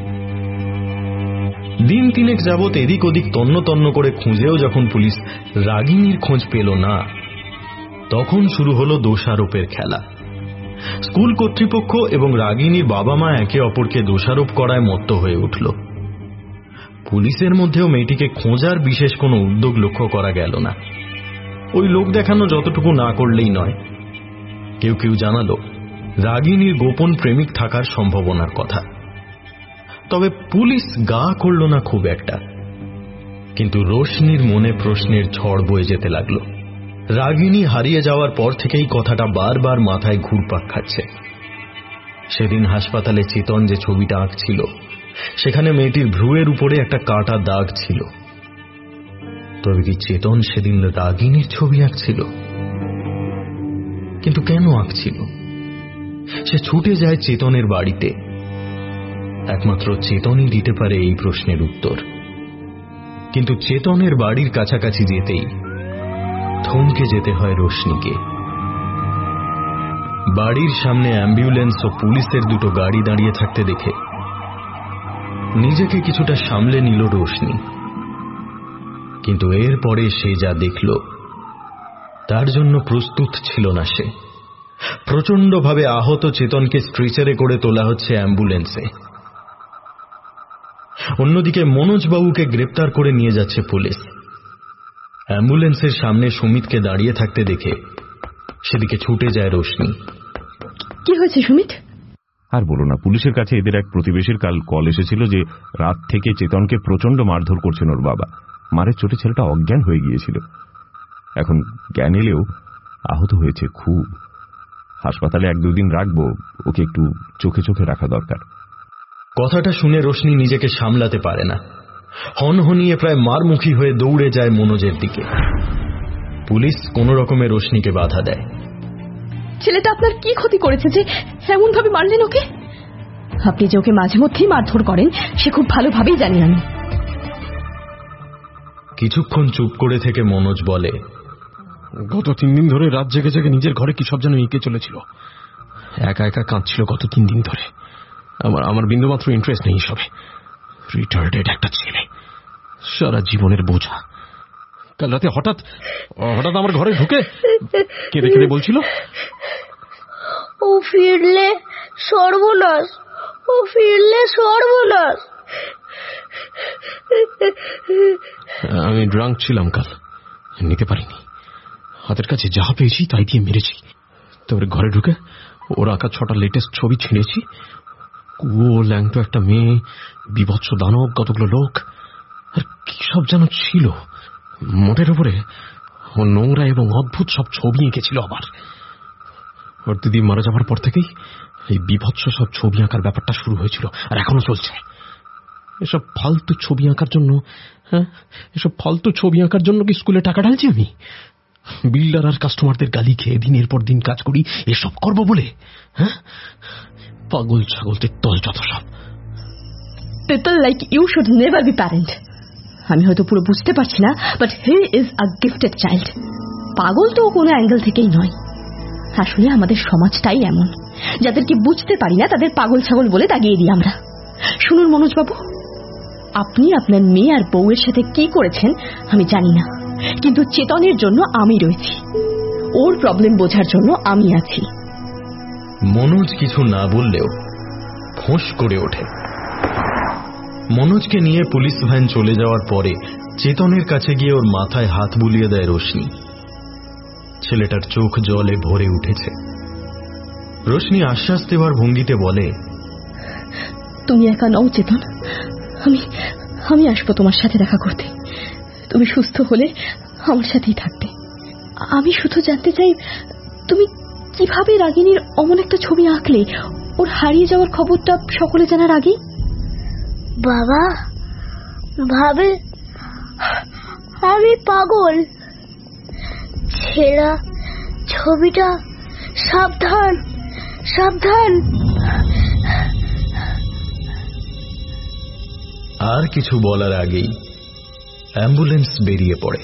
S2: দিন 3 যাবৎ এদিক ওদিক তন্ন তন্ন করে খুঁজেও যখন পুলিশ রাগিনীর খোঁজ পেল না, তখন শুরু হলো দোষারোপের খেলা। স্কুল কর্তৃপক্ষ এবং রাগিনীর বাবা মা একে অপরকে দোষারোপ করায় মত্ত হয়ে উঠল। পুলিশের মধ্যেও মেয়েটিকে খোঁজার বিশেষ কোনো উদ্যোগ লক্ষ্য করা গেল না। ওই লোক দেখানো যতটুকু না করলেই নয়। কেউ কেউ জানালো রাগিনীর গোপন প্রেমিক থাকার সম্ভাবনার কথা। তবে পুলিশ গা করল না খুব একটা। কিন্তু রোশনির মনে প্রশ্নের ঝড় বয়ে যেতে লাগলো। রাগিনী হারিয়ে যাওয়ার পর থেকেই কথাটা বারবার মাথায় ঘুরপাক খাচ্ছে। সেদিন হাসপাতালে চেতন যে ছবিটা আঁকছিল, সেখানে মেয়েটির ভ্রুয়ের উপরে একটা কাটা দাগ ছিল। তবে কি চেতন সেদিন রাগিনীর ছবি আঁকছিল? কিন্তু কেন আঁকছিল? সে ছুটে যায় চেতনের বাড়িতে। একমাত্র চেতনই দিতে পারে এই প্রশ্নের উত্তর। কিন্তু চেতনের বাড়ির কাছাকাছি যেতেই থমকে যেতে হয় রোশনিকে। বাড়ির সামনে অ্যাম্বুলেন্স ও পুলিশের 2টো গাড়ি দাঁড়িয়ে থাকতে দেখে নিজেকে কিছুটা সামলে নিল রোশনি। কিন্তু এরপরে সে যা দেখল তার জন্য প্রস্তুত ছিল না সে। প্রচন্ডভাবে আহত চেতনকে স্ট্রেচারে করে তোলা হচ্ছে অ্যাম্বুলেন্সে। অন্যদিকে মনোজবাবুকে গ্রেপ্তার করে নিয়ে যাচ্ছে পুলিশ। অ্যাম্বুলেন্সের সামনে সুমিতকে দাঁড়িয়ে থাকতে দেখে সেদিকে ছুটে যায় রোশনি।
S3: কি হয়েছে সুমিত?
S8: আর বলো না, পুলিশের কাছে এদের এক প্রতিবেশীর কাল কল এসেছিল যে রাত থেকে চেতনকে প্রচন্ড মারধর করছেন ওর বাবা। মারের চোটে ছেলেটা অজ্ঞান হয়ে গিয়েছিল। এখন জ্ঞান এলেও আহত হয়েছে খুব। হাসপাতালে 1-2 দিন রাখবো, ওকে একটু চোখে চোখে রাখা দরকার।
S2: কথাটা শুনে রোশনি নিজেকে সামলাতে পারে না। হনহনিয়ে প্রায় মারমুখী হয়ে দৌড়ে যায় মনোজের দিকে। পুলিশ কোন রকমে রোশনিকে বাধা দেয়।
S3: ছেলেটা আপনার কি ক্ষতি করেছে যে এমন ভাবে মারলেন ওকে? আপনি যে ওকে মাঝে মধ্যেই মারধর করেন সে খুব ভালোভাবেই জানি আমি।
S2: কিছুক্ষণ চুপ করে থেকে মনোজ বলে,
S6: গত 3 দিন ধরে রাত জেগে জেগে নিজের ঘরে কি সব যেন এঁকে চলেছিল। একা একা কাঁদছিল গত 3 দিন ধরে। আমার বিন্দুমাত্র ইন্টারেস্ট নেই সবে। রিটার্ডেড একটা ছেলে, সারা জীবনের বোঝা। কাল রাতে হঠাৎ আমার ঘরে ঢুকে কেঁদে কেঁদে বলছিল,
S4: ও ফিরলে সর্বনাশ, ও ফিরলে সর্বনাশ।
S6: আমি ড্রাঙ্ক ছিলাম কাল, নিতে পারিনি। হাতের কাছে যা পেয়েছি তাই দিয়ে মেরেছি। তারপরে ঘরে ঢুকে ওর আঁকা 6টা লেটেস্ট ছবি ছিঁড়েছি। কুয়ো, ল্যাংটো একটা মেয়ে, বিভৎস দানব, কতগুলো লোক, আর কি সব যেন ছিল। মোটের উপরে ও নোংরা এবং অদ্ভুত সব ছবি এঁকেছিল। আবার ওর দিদি মারা যাবার পর থেকেই এই বিভৎস সব ছবি আঁকার ব্যাপারটা শুরু হয়েছিল, আর এখনো চলছে। এসব ফালতু ছবি আঁকার জন্য, এসব ফালতু ছবি আঁকার জন্য কি স্কুলে টাকা ঢালছি আমি? বিল্ডার আর কাস্টমারদের গালি খেয়ে দিনের পর দিন কাজ করি এসব করবো বলে? পাগল ছাগলদের দল যত সব।
S3: People like you should never be parent. আমি হয়তো পুরো বুঝতে পারছি না, but he is a gifted child. পাগল তো কোনো অ্যাঙ্গেল থেকেই নয়। আসলে আমাদের সমাজটাই এমন, যাদেরকে বুঝতে পারি না তাদের পাগল ছাগল বলে দাগিয়ে দিই আমরা। শুনুন মনোজ বাবু, আপনি আপনার মেয়ে আর বউয়ের সাথে কি করেছেন আমি জানি না, কিন্তু চেতনের জন্য আমি রয়েছি, ওর প্রবলেম বোঝার জন্য আমি আছি।
S2: মনোজ কিছু না বললেও ফোঁস করে ওঠে। মনোজকে নিয়ে পুলিশ ভ্যান চলে যাওয়ার পরে চেতনের কাছে গিয়ে ওর মাথায় হাত বুলিয়ে দেয় রোশনি। ছেলেটার চোখ জলে ভরে উঠেছে। রোশনি আশ্বাস দেওয়ার ভঙ্গিতে বলে,
S3: তুমি একা নও চেতন, আমি আসবো তোমার সাথে দেখা করতে। তুমি সুস্থ হলে আমার সাথেই থাকবে। আমি শুধু জানতে চাই, তুমি কিভাবে রাগিনীর অমন একটা ছবি আঁকলে ওর হারিয়ে যাওয়ার খবরটা সকলে জানার আগেই?
S4: বাবা ভাবে আমি পাগল। ছেঁড়া ছবিটা সাবধান সাবধান।
S2: আর কিছু বলার আগেই অ্যাম্বুলেন্স বেরিয়ে পড়ে।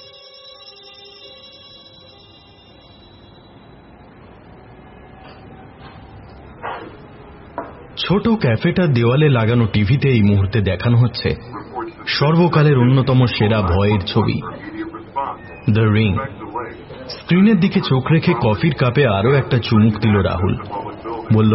S2: ছোট ক্যাফেটার দেওয়ালে লাগানো টিভিতে এই মুহূর্তে দেখানো হচ্ছে সর্বকালের অন্যতম সেরা ভয়ের ছবি দ্য রিং। স্ক্রিনের দিকে চোখ রেখে কফির কাপে আরো একটা চুমুক দিল রাহুল। বলল,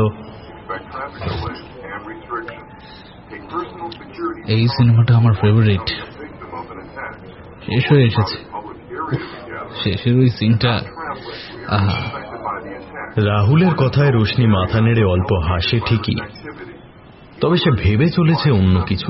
S1: এই সিনেমাটা আমার ফেভারিট। শেষ হয়ে এসেছে। শেষের ওই সিনটা, আহা।
S2: রাহুলের কথায় রোশনি মাথা নেড়ে অল্প হাসে ঠিকই, তবে সে ভেবে চলেছে অন্য কিছু।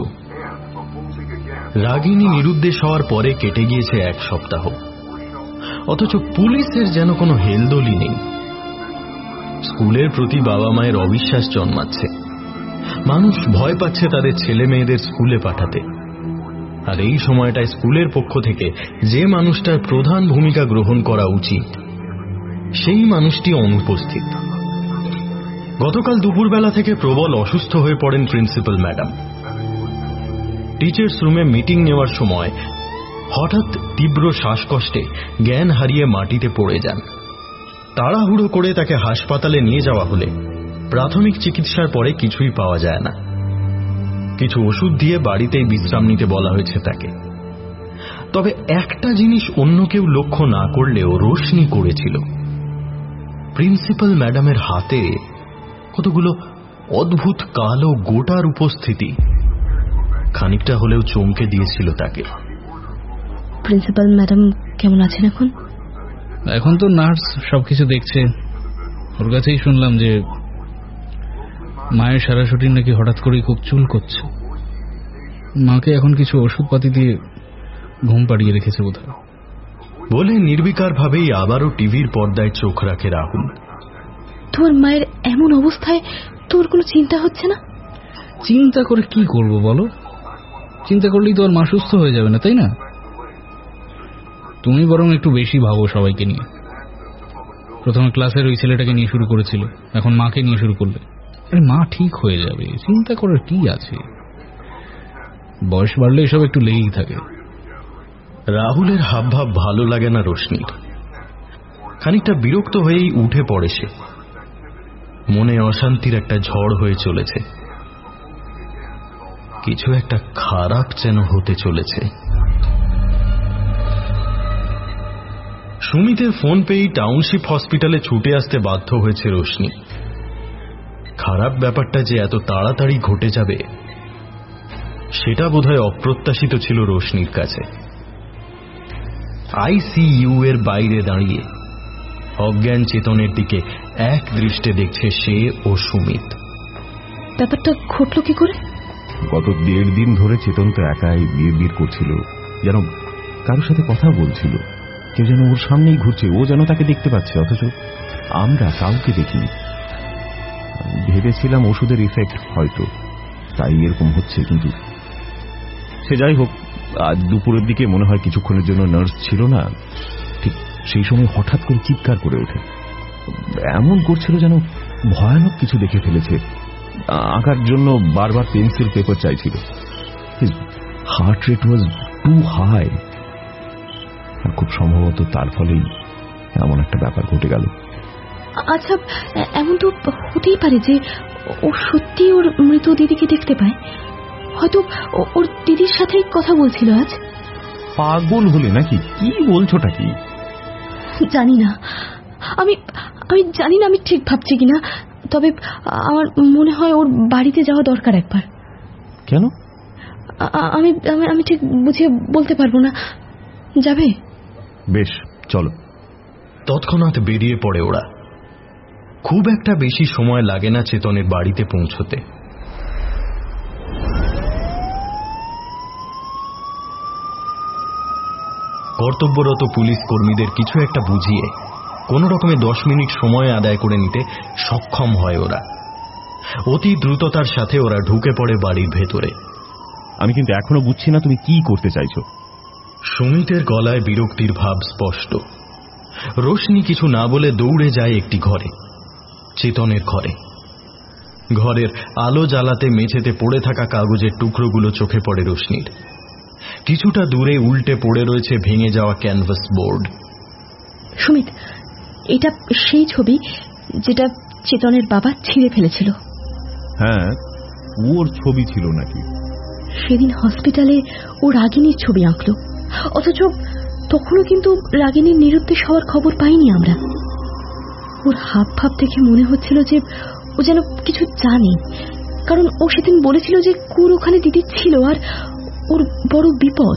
S2: রাগিনী নিরুদ্দেশ হওয়ার পরে কেটে গিয়েছে 1 সপ্তাহ, অথচ পুলিশের যেন কোনো হেলদোলই নেই। স্কুলের প্রতি বাবা মায়ের অবিশ্বাস জন্মাচ্ছে। মানুষ ভয় পাচ্ছে তাদের ছেলে মেয়েদের স্কুলে পাঠাতে। আর এই সময়টায় স্কুলের পক্ষ থেকে যে মানুষটার প্রধান ভূমিকা গ্রহণ করা উচিত সেই মানুষটি অনুপস্থিত। গতকাল দুপুরবেলা থেকে প্রবল অসুস্থ হয়ে পড়েন প্রিন্সিপাল ম্যাডাম। টিচার্স রুমে মিটিং নেওয়ার সময় হঠাৎ তীব্র শ্বাসকষ্টে জ্ঞান হারিয়ে মাটিতে পড়ে যান। তাড়াহুড়ো করে তাকে হাসপাতালে নিয়ে যাওয়া হলে প্রাথমিক চিকিৎসার পরে কিছুই পাওয়া যায় না। কিছু ওষুধ দিয়ে বাড়িতেই বিশ্রাম নিতে বলা হয়েছে তাকে। তবে একটা জিনিস অন্য কেউ লক্ষ্য না করলেও রোশনি করেছিল, প্রিন্সিপাল ম্যাডামের হাতে কতগুলো অদ্ভুত কালো গোটার উপস্থিতি খানিকটা হলেও চমকে দিয়েছিল তাকে।
S3: প্রিন্সিপাল ম্যাডাম কেমন আছেন এখন?
S1: এখন তো নার্স সবকিছু দেখছে। ওর কাছেই শুনলাম যে মায়ের সারা শরীর নাকি হঠাৎ করেই খুব চুল করছে। মাকে এখন কিছু ওষুধপাতি দিয়ে ঘুম পাড়িয়ে রেখেছে বোধহয়।
S2: বলে নির্বিকার ভাবেই আবারও টিভির পর্দায় চোখ রাখে রাহুল।
S3: তোমার মায়ের এমন অবস্থায় তোর কোনো চিন্তা হচ্ছে না?
S1: চিন্তা করে কি করব বলো? চিন্তা করলেই তো আর মা সুস্থ হয়ে যাবে না, তাই না? তুমি বরং একটু বেশি ভাবো সবাইকে নিয়ে। প্রথমে ক্লাসের ওই ছেলেটাকে নিয়ে শুরু করেছিলে, এখন মাকে নিয়ে শুরু করলে। আরে মা ঠিক হয়ে যাবে, চিন্তা করার কি আছে? বয়স বাড়লে এসব একটু লেগেই থাকে।
S2: রাহুলের হাবভাব ভালো লাগে না রোশনির। খানিকটা বিরক্ত হয়েই উঠে পড়ে সে। মনে অশান্তির একটা ঝড় হয়ে চলেছে। কিছু একটা খারাপ যেন হতে চলেছে। সুমিতের ফোন পেয়েই টাউনশিপ হসপিটালে ছুটে আসতে বাধ্য হয়েছে রোশনি। খারাপ ব্যাপারটা যে এত তাড়াতাড়ি ঘটে যাবে সেটা বোধহয় অপ্রত্যাশিত ছিল রোশনির কাছে। আইসিইউ এর বাইরে দাঁড়িয়ে অজ্ঞান চেতনের দিকে এক দৃষ্টে দেখছে সে ও সুমিত।
S3: ব্যাপারটা ঘটল কি করে?
S8: গত 1.5 দিন ধরে চেতন তো একাই বিড়বিড় করছিল, যেন কারোর সাথে কথা বলছিল। কেউ যেন ওর সামনেই ঘুরছে, ও যেন তাকে দেখতে পাচ্ছে, অথচ আমরা কাউকে দেখিনি। ভেবেছিলাম ওষুধের ইফেক্ট হয়তো, তাই এরকম হচ্ছে। কিন্তু সে যাই হোক, আজ দুপুরের দিকে মনে হয় কিছুক্ষণের জন্য নার্স ছিল না, ঠিক সেই সময় হঠাৎ করে চিৎকার করে ওঠে। এমন করছিল যেন ভয়ানক কিছু দেখে ফেলেছে। আঁকার জন্য বারবার পেন্সিল পেপার চাইছিল। Heart rate was too high. আর খুব সম্ভবত তার ফলেই এমন একটা ব্যাপার ঘটে গেল।
S3: আচ্ছা, এমন তো হতেই পারে যে ও সত্যি ওর মৃত দিদিকে দেখতে পায়। হয়তো ওর দিদির সাথেই কথা বলছিল আজ।
S8: পাগল হলে নাকি? কি বলছোটা কি?
S3: জানি না, আমি জানি না আমি ঠিক ভাবছি কিনা, তবে আমার মনে হয় ওর বাড়িতে যাওয়া দরকার একবার।
S8: কেন?
S3: আমি ঠিক বুঝিয়ে বলতে পারবো না। যাবে?
S8: বেশ, চলো।
S2: তৎক্ষণাৎ বেরিয়ে পড়ে ওরা। খুব একটা বেশি সময় লাগে না চেতনের বাড়িতে পৌঁছতে। কর্তব্যরত পুলিশ কর্মীদের কিছু একটা বুঝিয়ে কোনো রকমে 10 মিনিট সময় আদায় করে নিতে সক্ষম হয় ওরা। অতি দ্রুততার সাথে ওরা ঢুকে পড়ে বাড়ির ভেতরে।
S8: আমি কিন্তু এখনো বুঝছি না তুমি কি করতে চাইছো।
S2: সুমিতের গলায় বিরক্তির ভাব স্পষ্ট। রোশনি কিছু না বলে দৌড়ে যায় একটি ঘরে, চেতনের ঘরে। ঘরের আলো জ্বালাতে মেঝেতে পড়ে থাকা কাগজের টুকরোগুলো চোখে পড়ে রোশনির। কিছুটা দূরে উল্টে পড়ে রয়েছে ভেঙে যাওয়া ক্যানভাস বোর্ড।
S3: সুমিত, এটা সেই ছবি যেটা চেতনের বাবা ছিঁড়ে ফেলেছিল।
S8: হ্যাঁ, ওর ছবি ছিল নাকি?
S3: সেদিন হসপিটালে ও রাগিনীর ছবি আঁকলো, অথচ তখনও কিন্তু রাগিনীর নিরুদ্দেশ হওয়ার খবর পাইনি আমরা। ওর হাব ভাব দেখে মনে হচ্ছিল যে ও যেন কিছু জানে, কারণ ও সেদিন বলেছিল যে কুর ওখানে দিদি ছিল আর ওর বড় বিপদ।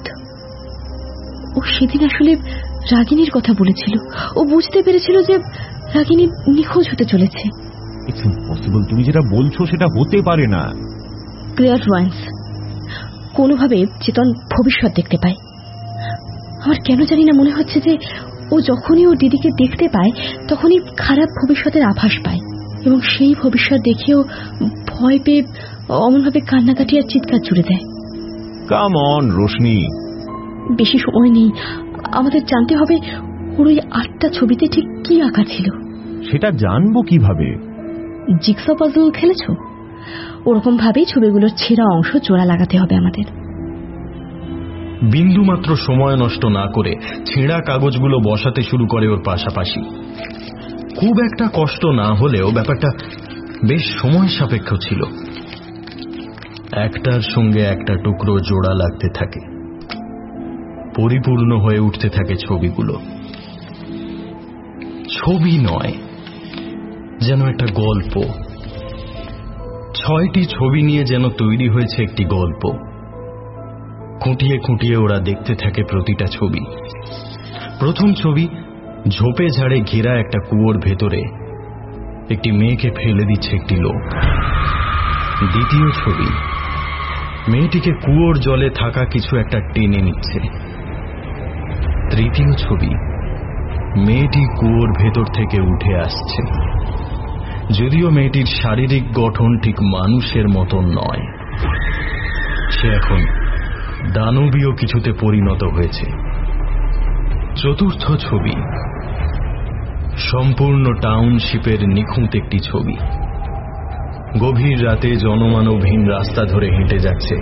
S3: ও সেদিন আসলে রাগিনীর কথা বলেছিল। ও বুঝতে পেরেছিল যে রাগিনী নিখোঁজ হতে চলেছে।
S8: It's impossible. তুমি যেটা বলছো সেটা হতে পারে না।
S3: ক্লিয়ারভয়েন্স। কোনোভাবে চেতন ভবিষ্যৎ দেখতে পায়। আমার কেন জানি না মনে হচ্ছে যে ও যখনই ওর দিদিকে দেখতে পায় তখনই খারাপ ভবিষ্যতের আভাস পায়, এবং সেই ভবিষ্যৎ দেখেও ভয় পেয়ে অমনভাবে কান্নাকাটি আর চিৎকার জুড়ে দেয়।
S8: কাম অন রোশনি,
S3: বেশি সময় নেই। আমাদের জানতে হবে ওর ওই 8টা ছবিতে ঠিক কি আঁকা ছিল।
S8: সেটা জানবো কিভাবে?
S3: জিগসা পাজল খেলেছো? ওরকম ভাবেই ছবিগুলোর ছেঁড়া অংশ জোড়া লাগাতে হবে আমাদের।
S2: বিন্দু মাত্র সময় নষ্ট না করে ছেঁড়া কাগজগুলো বসাতে শুরু করে ওর পাশাপাশি। খুব একটা কষ্ট না হলেও ব্যাপারটা বেশ সময় সাপেক্ষ ছিল। একটার সঙ্গে একটা টুকরো জোড়া লাগতে থাকে, পরিপূর্ণ হয়ে উঠতে থাকে ছবিগুলো। ছবি নয়, যেন একটা গল্প। 6টি ছবি নিয়ে যেন তৈরি হয়েছে একটি গল্প। খুঁটিয়ে খুঁটিয়ে ওরা দেখতে থাকে প্রতিটা ছবি। প্রথম ছবি, ঝোপে ঝাড়ে ঘেরা একটা কুয়োর ভেতরে একটি মেয়েকে ফেলে দিচ্ছে একটি লোক। দ্বিতীয় ছবি, মেয়েটিকে কুয়োর জলে থাকা কিছু একটা টেনে নিচ্ছে। তৃতীয় ছবি, মেয়েটি কুয়োর ভেতর থেকে উঠে আসছে, যদিও মেয়েটির শারীরিক গঠন ঠিক মানুষের মতো নয়। সে এখন দানবীয় কিছুতে পরিণত হয়েছে। চতুর্থ ছবি, সম্পূর্ণ টাউনশিপের নিখুঁত একটি ছবি। গভীর রাতে জনমানবহীন রাস্তা ধরে হেঁটে যাচ্ছে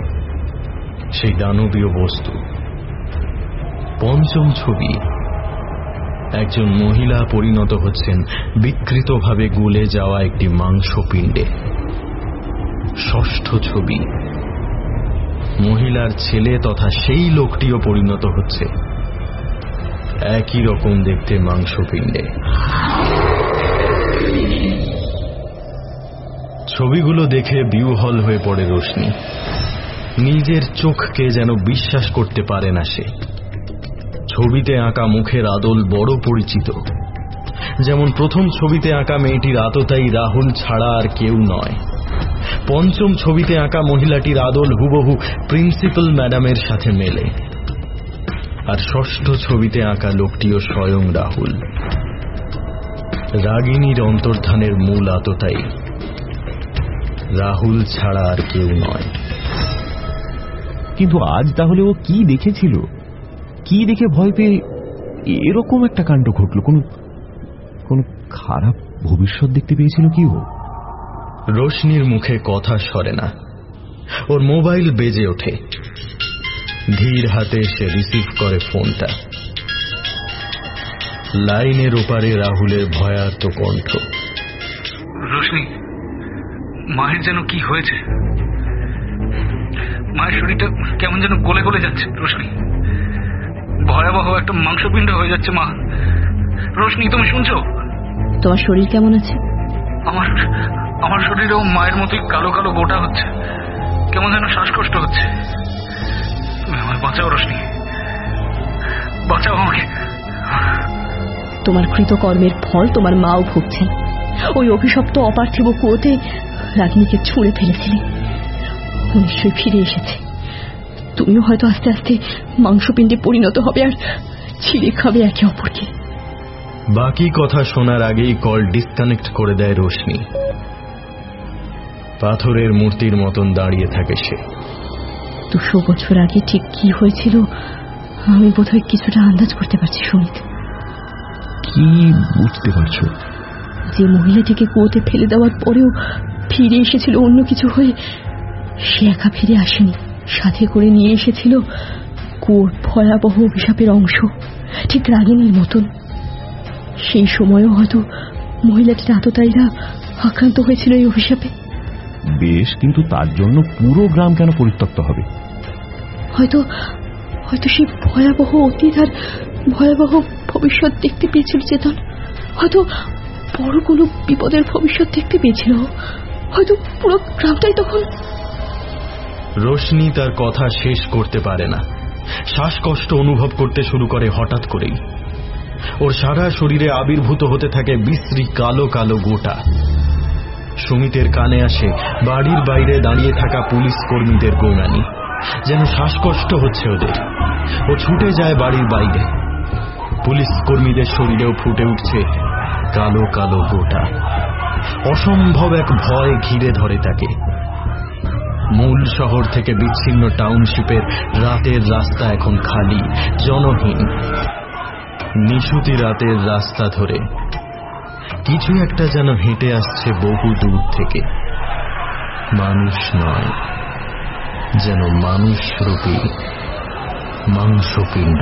S2: সেই দানবীয় বস্তু। পঞ্চম ছবি, একজন মহিলা পরিণত হচ্ছেন বিকৃতভাবে গলে যাওয়া একটি মাংসপিণ্ডে। ষষ্ঠ ছবি, মহিলার ছেলে তথা সেই লোকটিও পরিণত হচ্ছে একই রকম দেখতে মাংসপিণ্ডে। ছবিগুলো দেখে বিহ্বল হয়ে পড়ে রোশনি। নিজের চোখকে যেন বিশ্বাস করতে পারে না সে। ছবিতে আঁকা মুখের আদল বড় পরিচিত, যেমন প্রথম ছবিতে আঁকা মেয়েটির আততায়ী রাহুল ছাড়া আর কেউ নয়। পঞ্চম ছবিতে আঁকা মহিলাটির আদল হুবহু প্রিন্সিপাল ম্যাডামের সাথে মেলে। আর ষষ্ঠ ছবিতে আঁকা লোকটিও স্বয়ং রাহুল, রাগিনীর অন্তর্ধানের মূল আততায়ী। রাহুল ছাড়া আর কেউ নয়।
S8: কিন্তু আজ তাহলে ও কি দেখেছিল? কি দেখে ভয় পেয়ে এরকম একটা কাণ্ড ঘটল? কোন খারাপ ভবিষ্যৎ দেখতে পেয়েছিল কি ও?
S2: রোশনির মুখে কথা সরে না। ওর মোবাইল বেজে ওঠে। ধীর হাতে সে রিসিভ করে ফোনটা। লাইনের ওপারে রাহুলের ভয়ার্ত কণ্ঠ।
S1: রোশনি, মায়ের যেন কি হয়েছে? মায়ের শরীরটা কেমন যেন গলে গলে যাচ্ছে রোশনি। ভয়াবহ একটা মাংসপিণ্ড হয়ে যাচ্ছে মা। রোশনি, তুমি শুনছো?
S3: তোমার শরীর কেমন আছে?
S1: আমার শরীরেও মায়ের মতোই কালো কালো গোটা হচ্ছে। কেমন যেন শ্বাসকষ্ট হচ্ছে। তুমি আমায় বাঁচাও রোশনি, বাঁচাও আমাকে।
S3: তোমার কৃতকর্মের ফল তোমার মাও ভুগছেন। ওই অভিশপ্ত অপার্থিব কুয়োতে রাগিনীকে ছুঁড়ে ফেলেছিলে। ও নিশ্চয়ই ফিরে এসেছে। তুমিও হয়তো আস্তে আস্তে মাংসপিণ্ডে পরিণত হবে আর ছিঁড়ে খাবে একে অপরকে।
S2: বাকি কথা শোনার আগেই কল ডিসকানেক্ট করে দেয় রোশনি। পাথরের মূর্তির মতন দাঁড়িয়ে থাকে সে।
S3: 200 বছর আগে ঠিক কি হয়েছিল আমি বোধহয় কিছুটা আন্দাজ করতে পারছি সুমিত।
S8: কি বুঝতে পারছো?
S3: যে মহিলাটিকে কুয়োতে ফেলে দেওয়ার পরেও ফিরে এসেছিল অন্য কিছু হয়ে, সে একা ফিরে আসেনি। সাথে করে নিয়ে এসেছিল কুয়োর ভয়াবহ অভিশাপের অংশ, ঠিক রাগিনীর মতন। সেই সময়ও হয়তো মহিলাটির আততায়ীরা আক্রান্ত হয়েছিল এই অভিশাপে।
S8: বেশ, কিন্তু তার জন্য পুরো গ্রাম কেন পরিত্যক্ত হবে?
S3: হয়তো সেই ভয়াবহ অতীত আর ভয়াবহ ভবিষ্যৎ দেখতে পেয়েছিল চেতন। হয়তো বড় কোনো বিপদের ভবিষ্যৎ দেখতে পেয়েছিল। হয়তো পুরো গ্রামটাই তখন।
S2: রোশনি তার কথা শেষ করতে পারে না। শ্বাসকষ্ট অনুভব করতে শুরু করে হঠাৎ করেই। ওর সারা শরীরে আবির্ভূত হতে থাকে বিশ্রী কালো কালো গোটা। সুমিতের কানে আসে বাড়ির বাইরে দাঁড়িয়ে থাকা পুলিশ কর্মীদের গোঙানি, যেন শ্বাসকষ্ট হচ্ছে ওদের। ও ছুটে যায় বাড়ির বাইরে। পুলিশ কর্মীদের শরীরেও ফুটে উঠছে কালো কালো গোটা। অসম্ভব এক ভয় ঘিরে ধরে তাকে। মূল শহর থেকে বিচ্ছিন্ন টাউনশিপের রাতের রাস্তা এখন খালি, জনহীন। নিশুতি রাতের রাস্তা ধরে কিছু একটা যেন হেঁটে আসছে বহু দূর থেকে। মানুষ নয়, যেন মানুষরূপী মাংসপিণ্ড।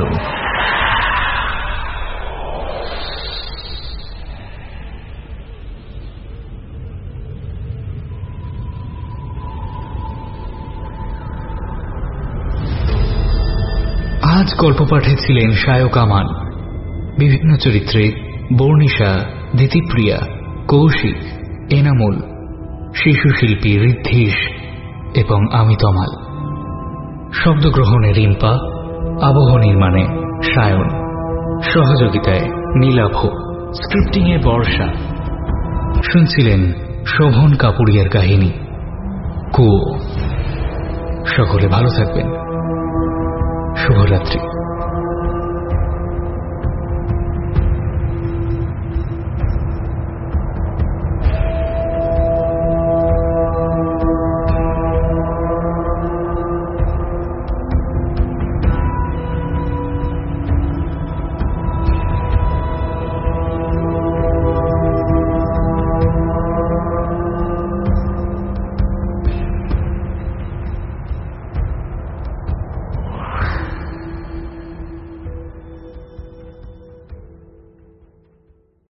S1: আজ গল্প পাঠে ছিলেন শায়ক আমান। বিভিন্ন চরিত্রে বর্ণিশা, দিতিপ্রিয়া, কৌশিক, এনামুল, শিশুশিল্পী ঋদ্ধিশ এবং আমি তমাল। শব্দগ্রহণে রিম্পা, আবহ নির্মাণে সায়ন, সহযোগিতায় নীলাভ, স্ক্রিপ্টিংয়ে বর্ষা। শুনছিলেন শোভন কাপুরিয়ার কাহিনী কুয়ো। সকলে ভালো থাকবেন। শুভরাত্রি।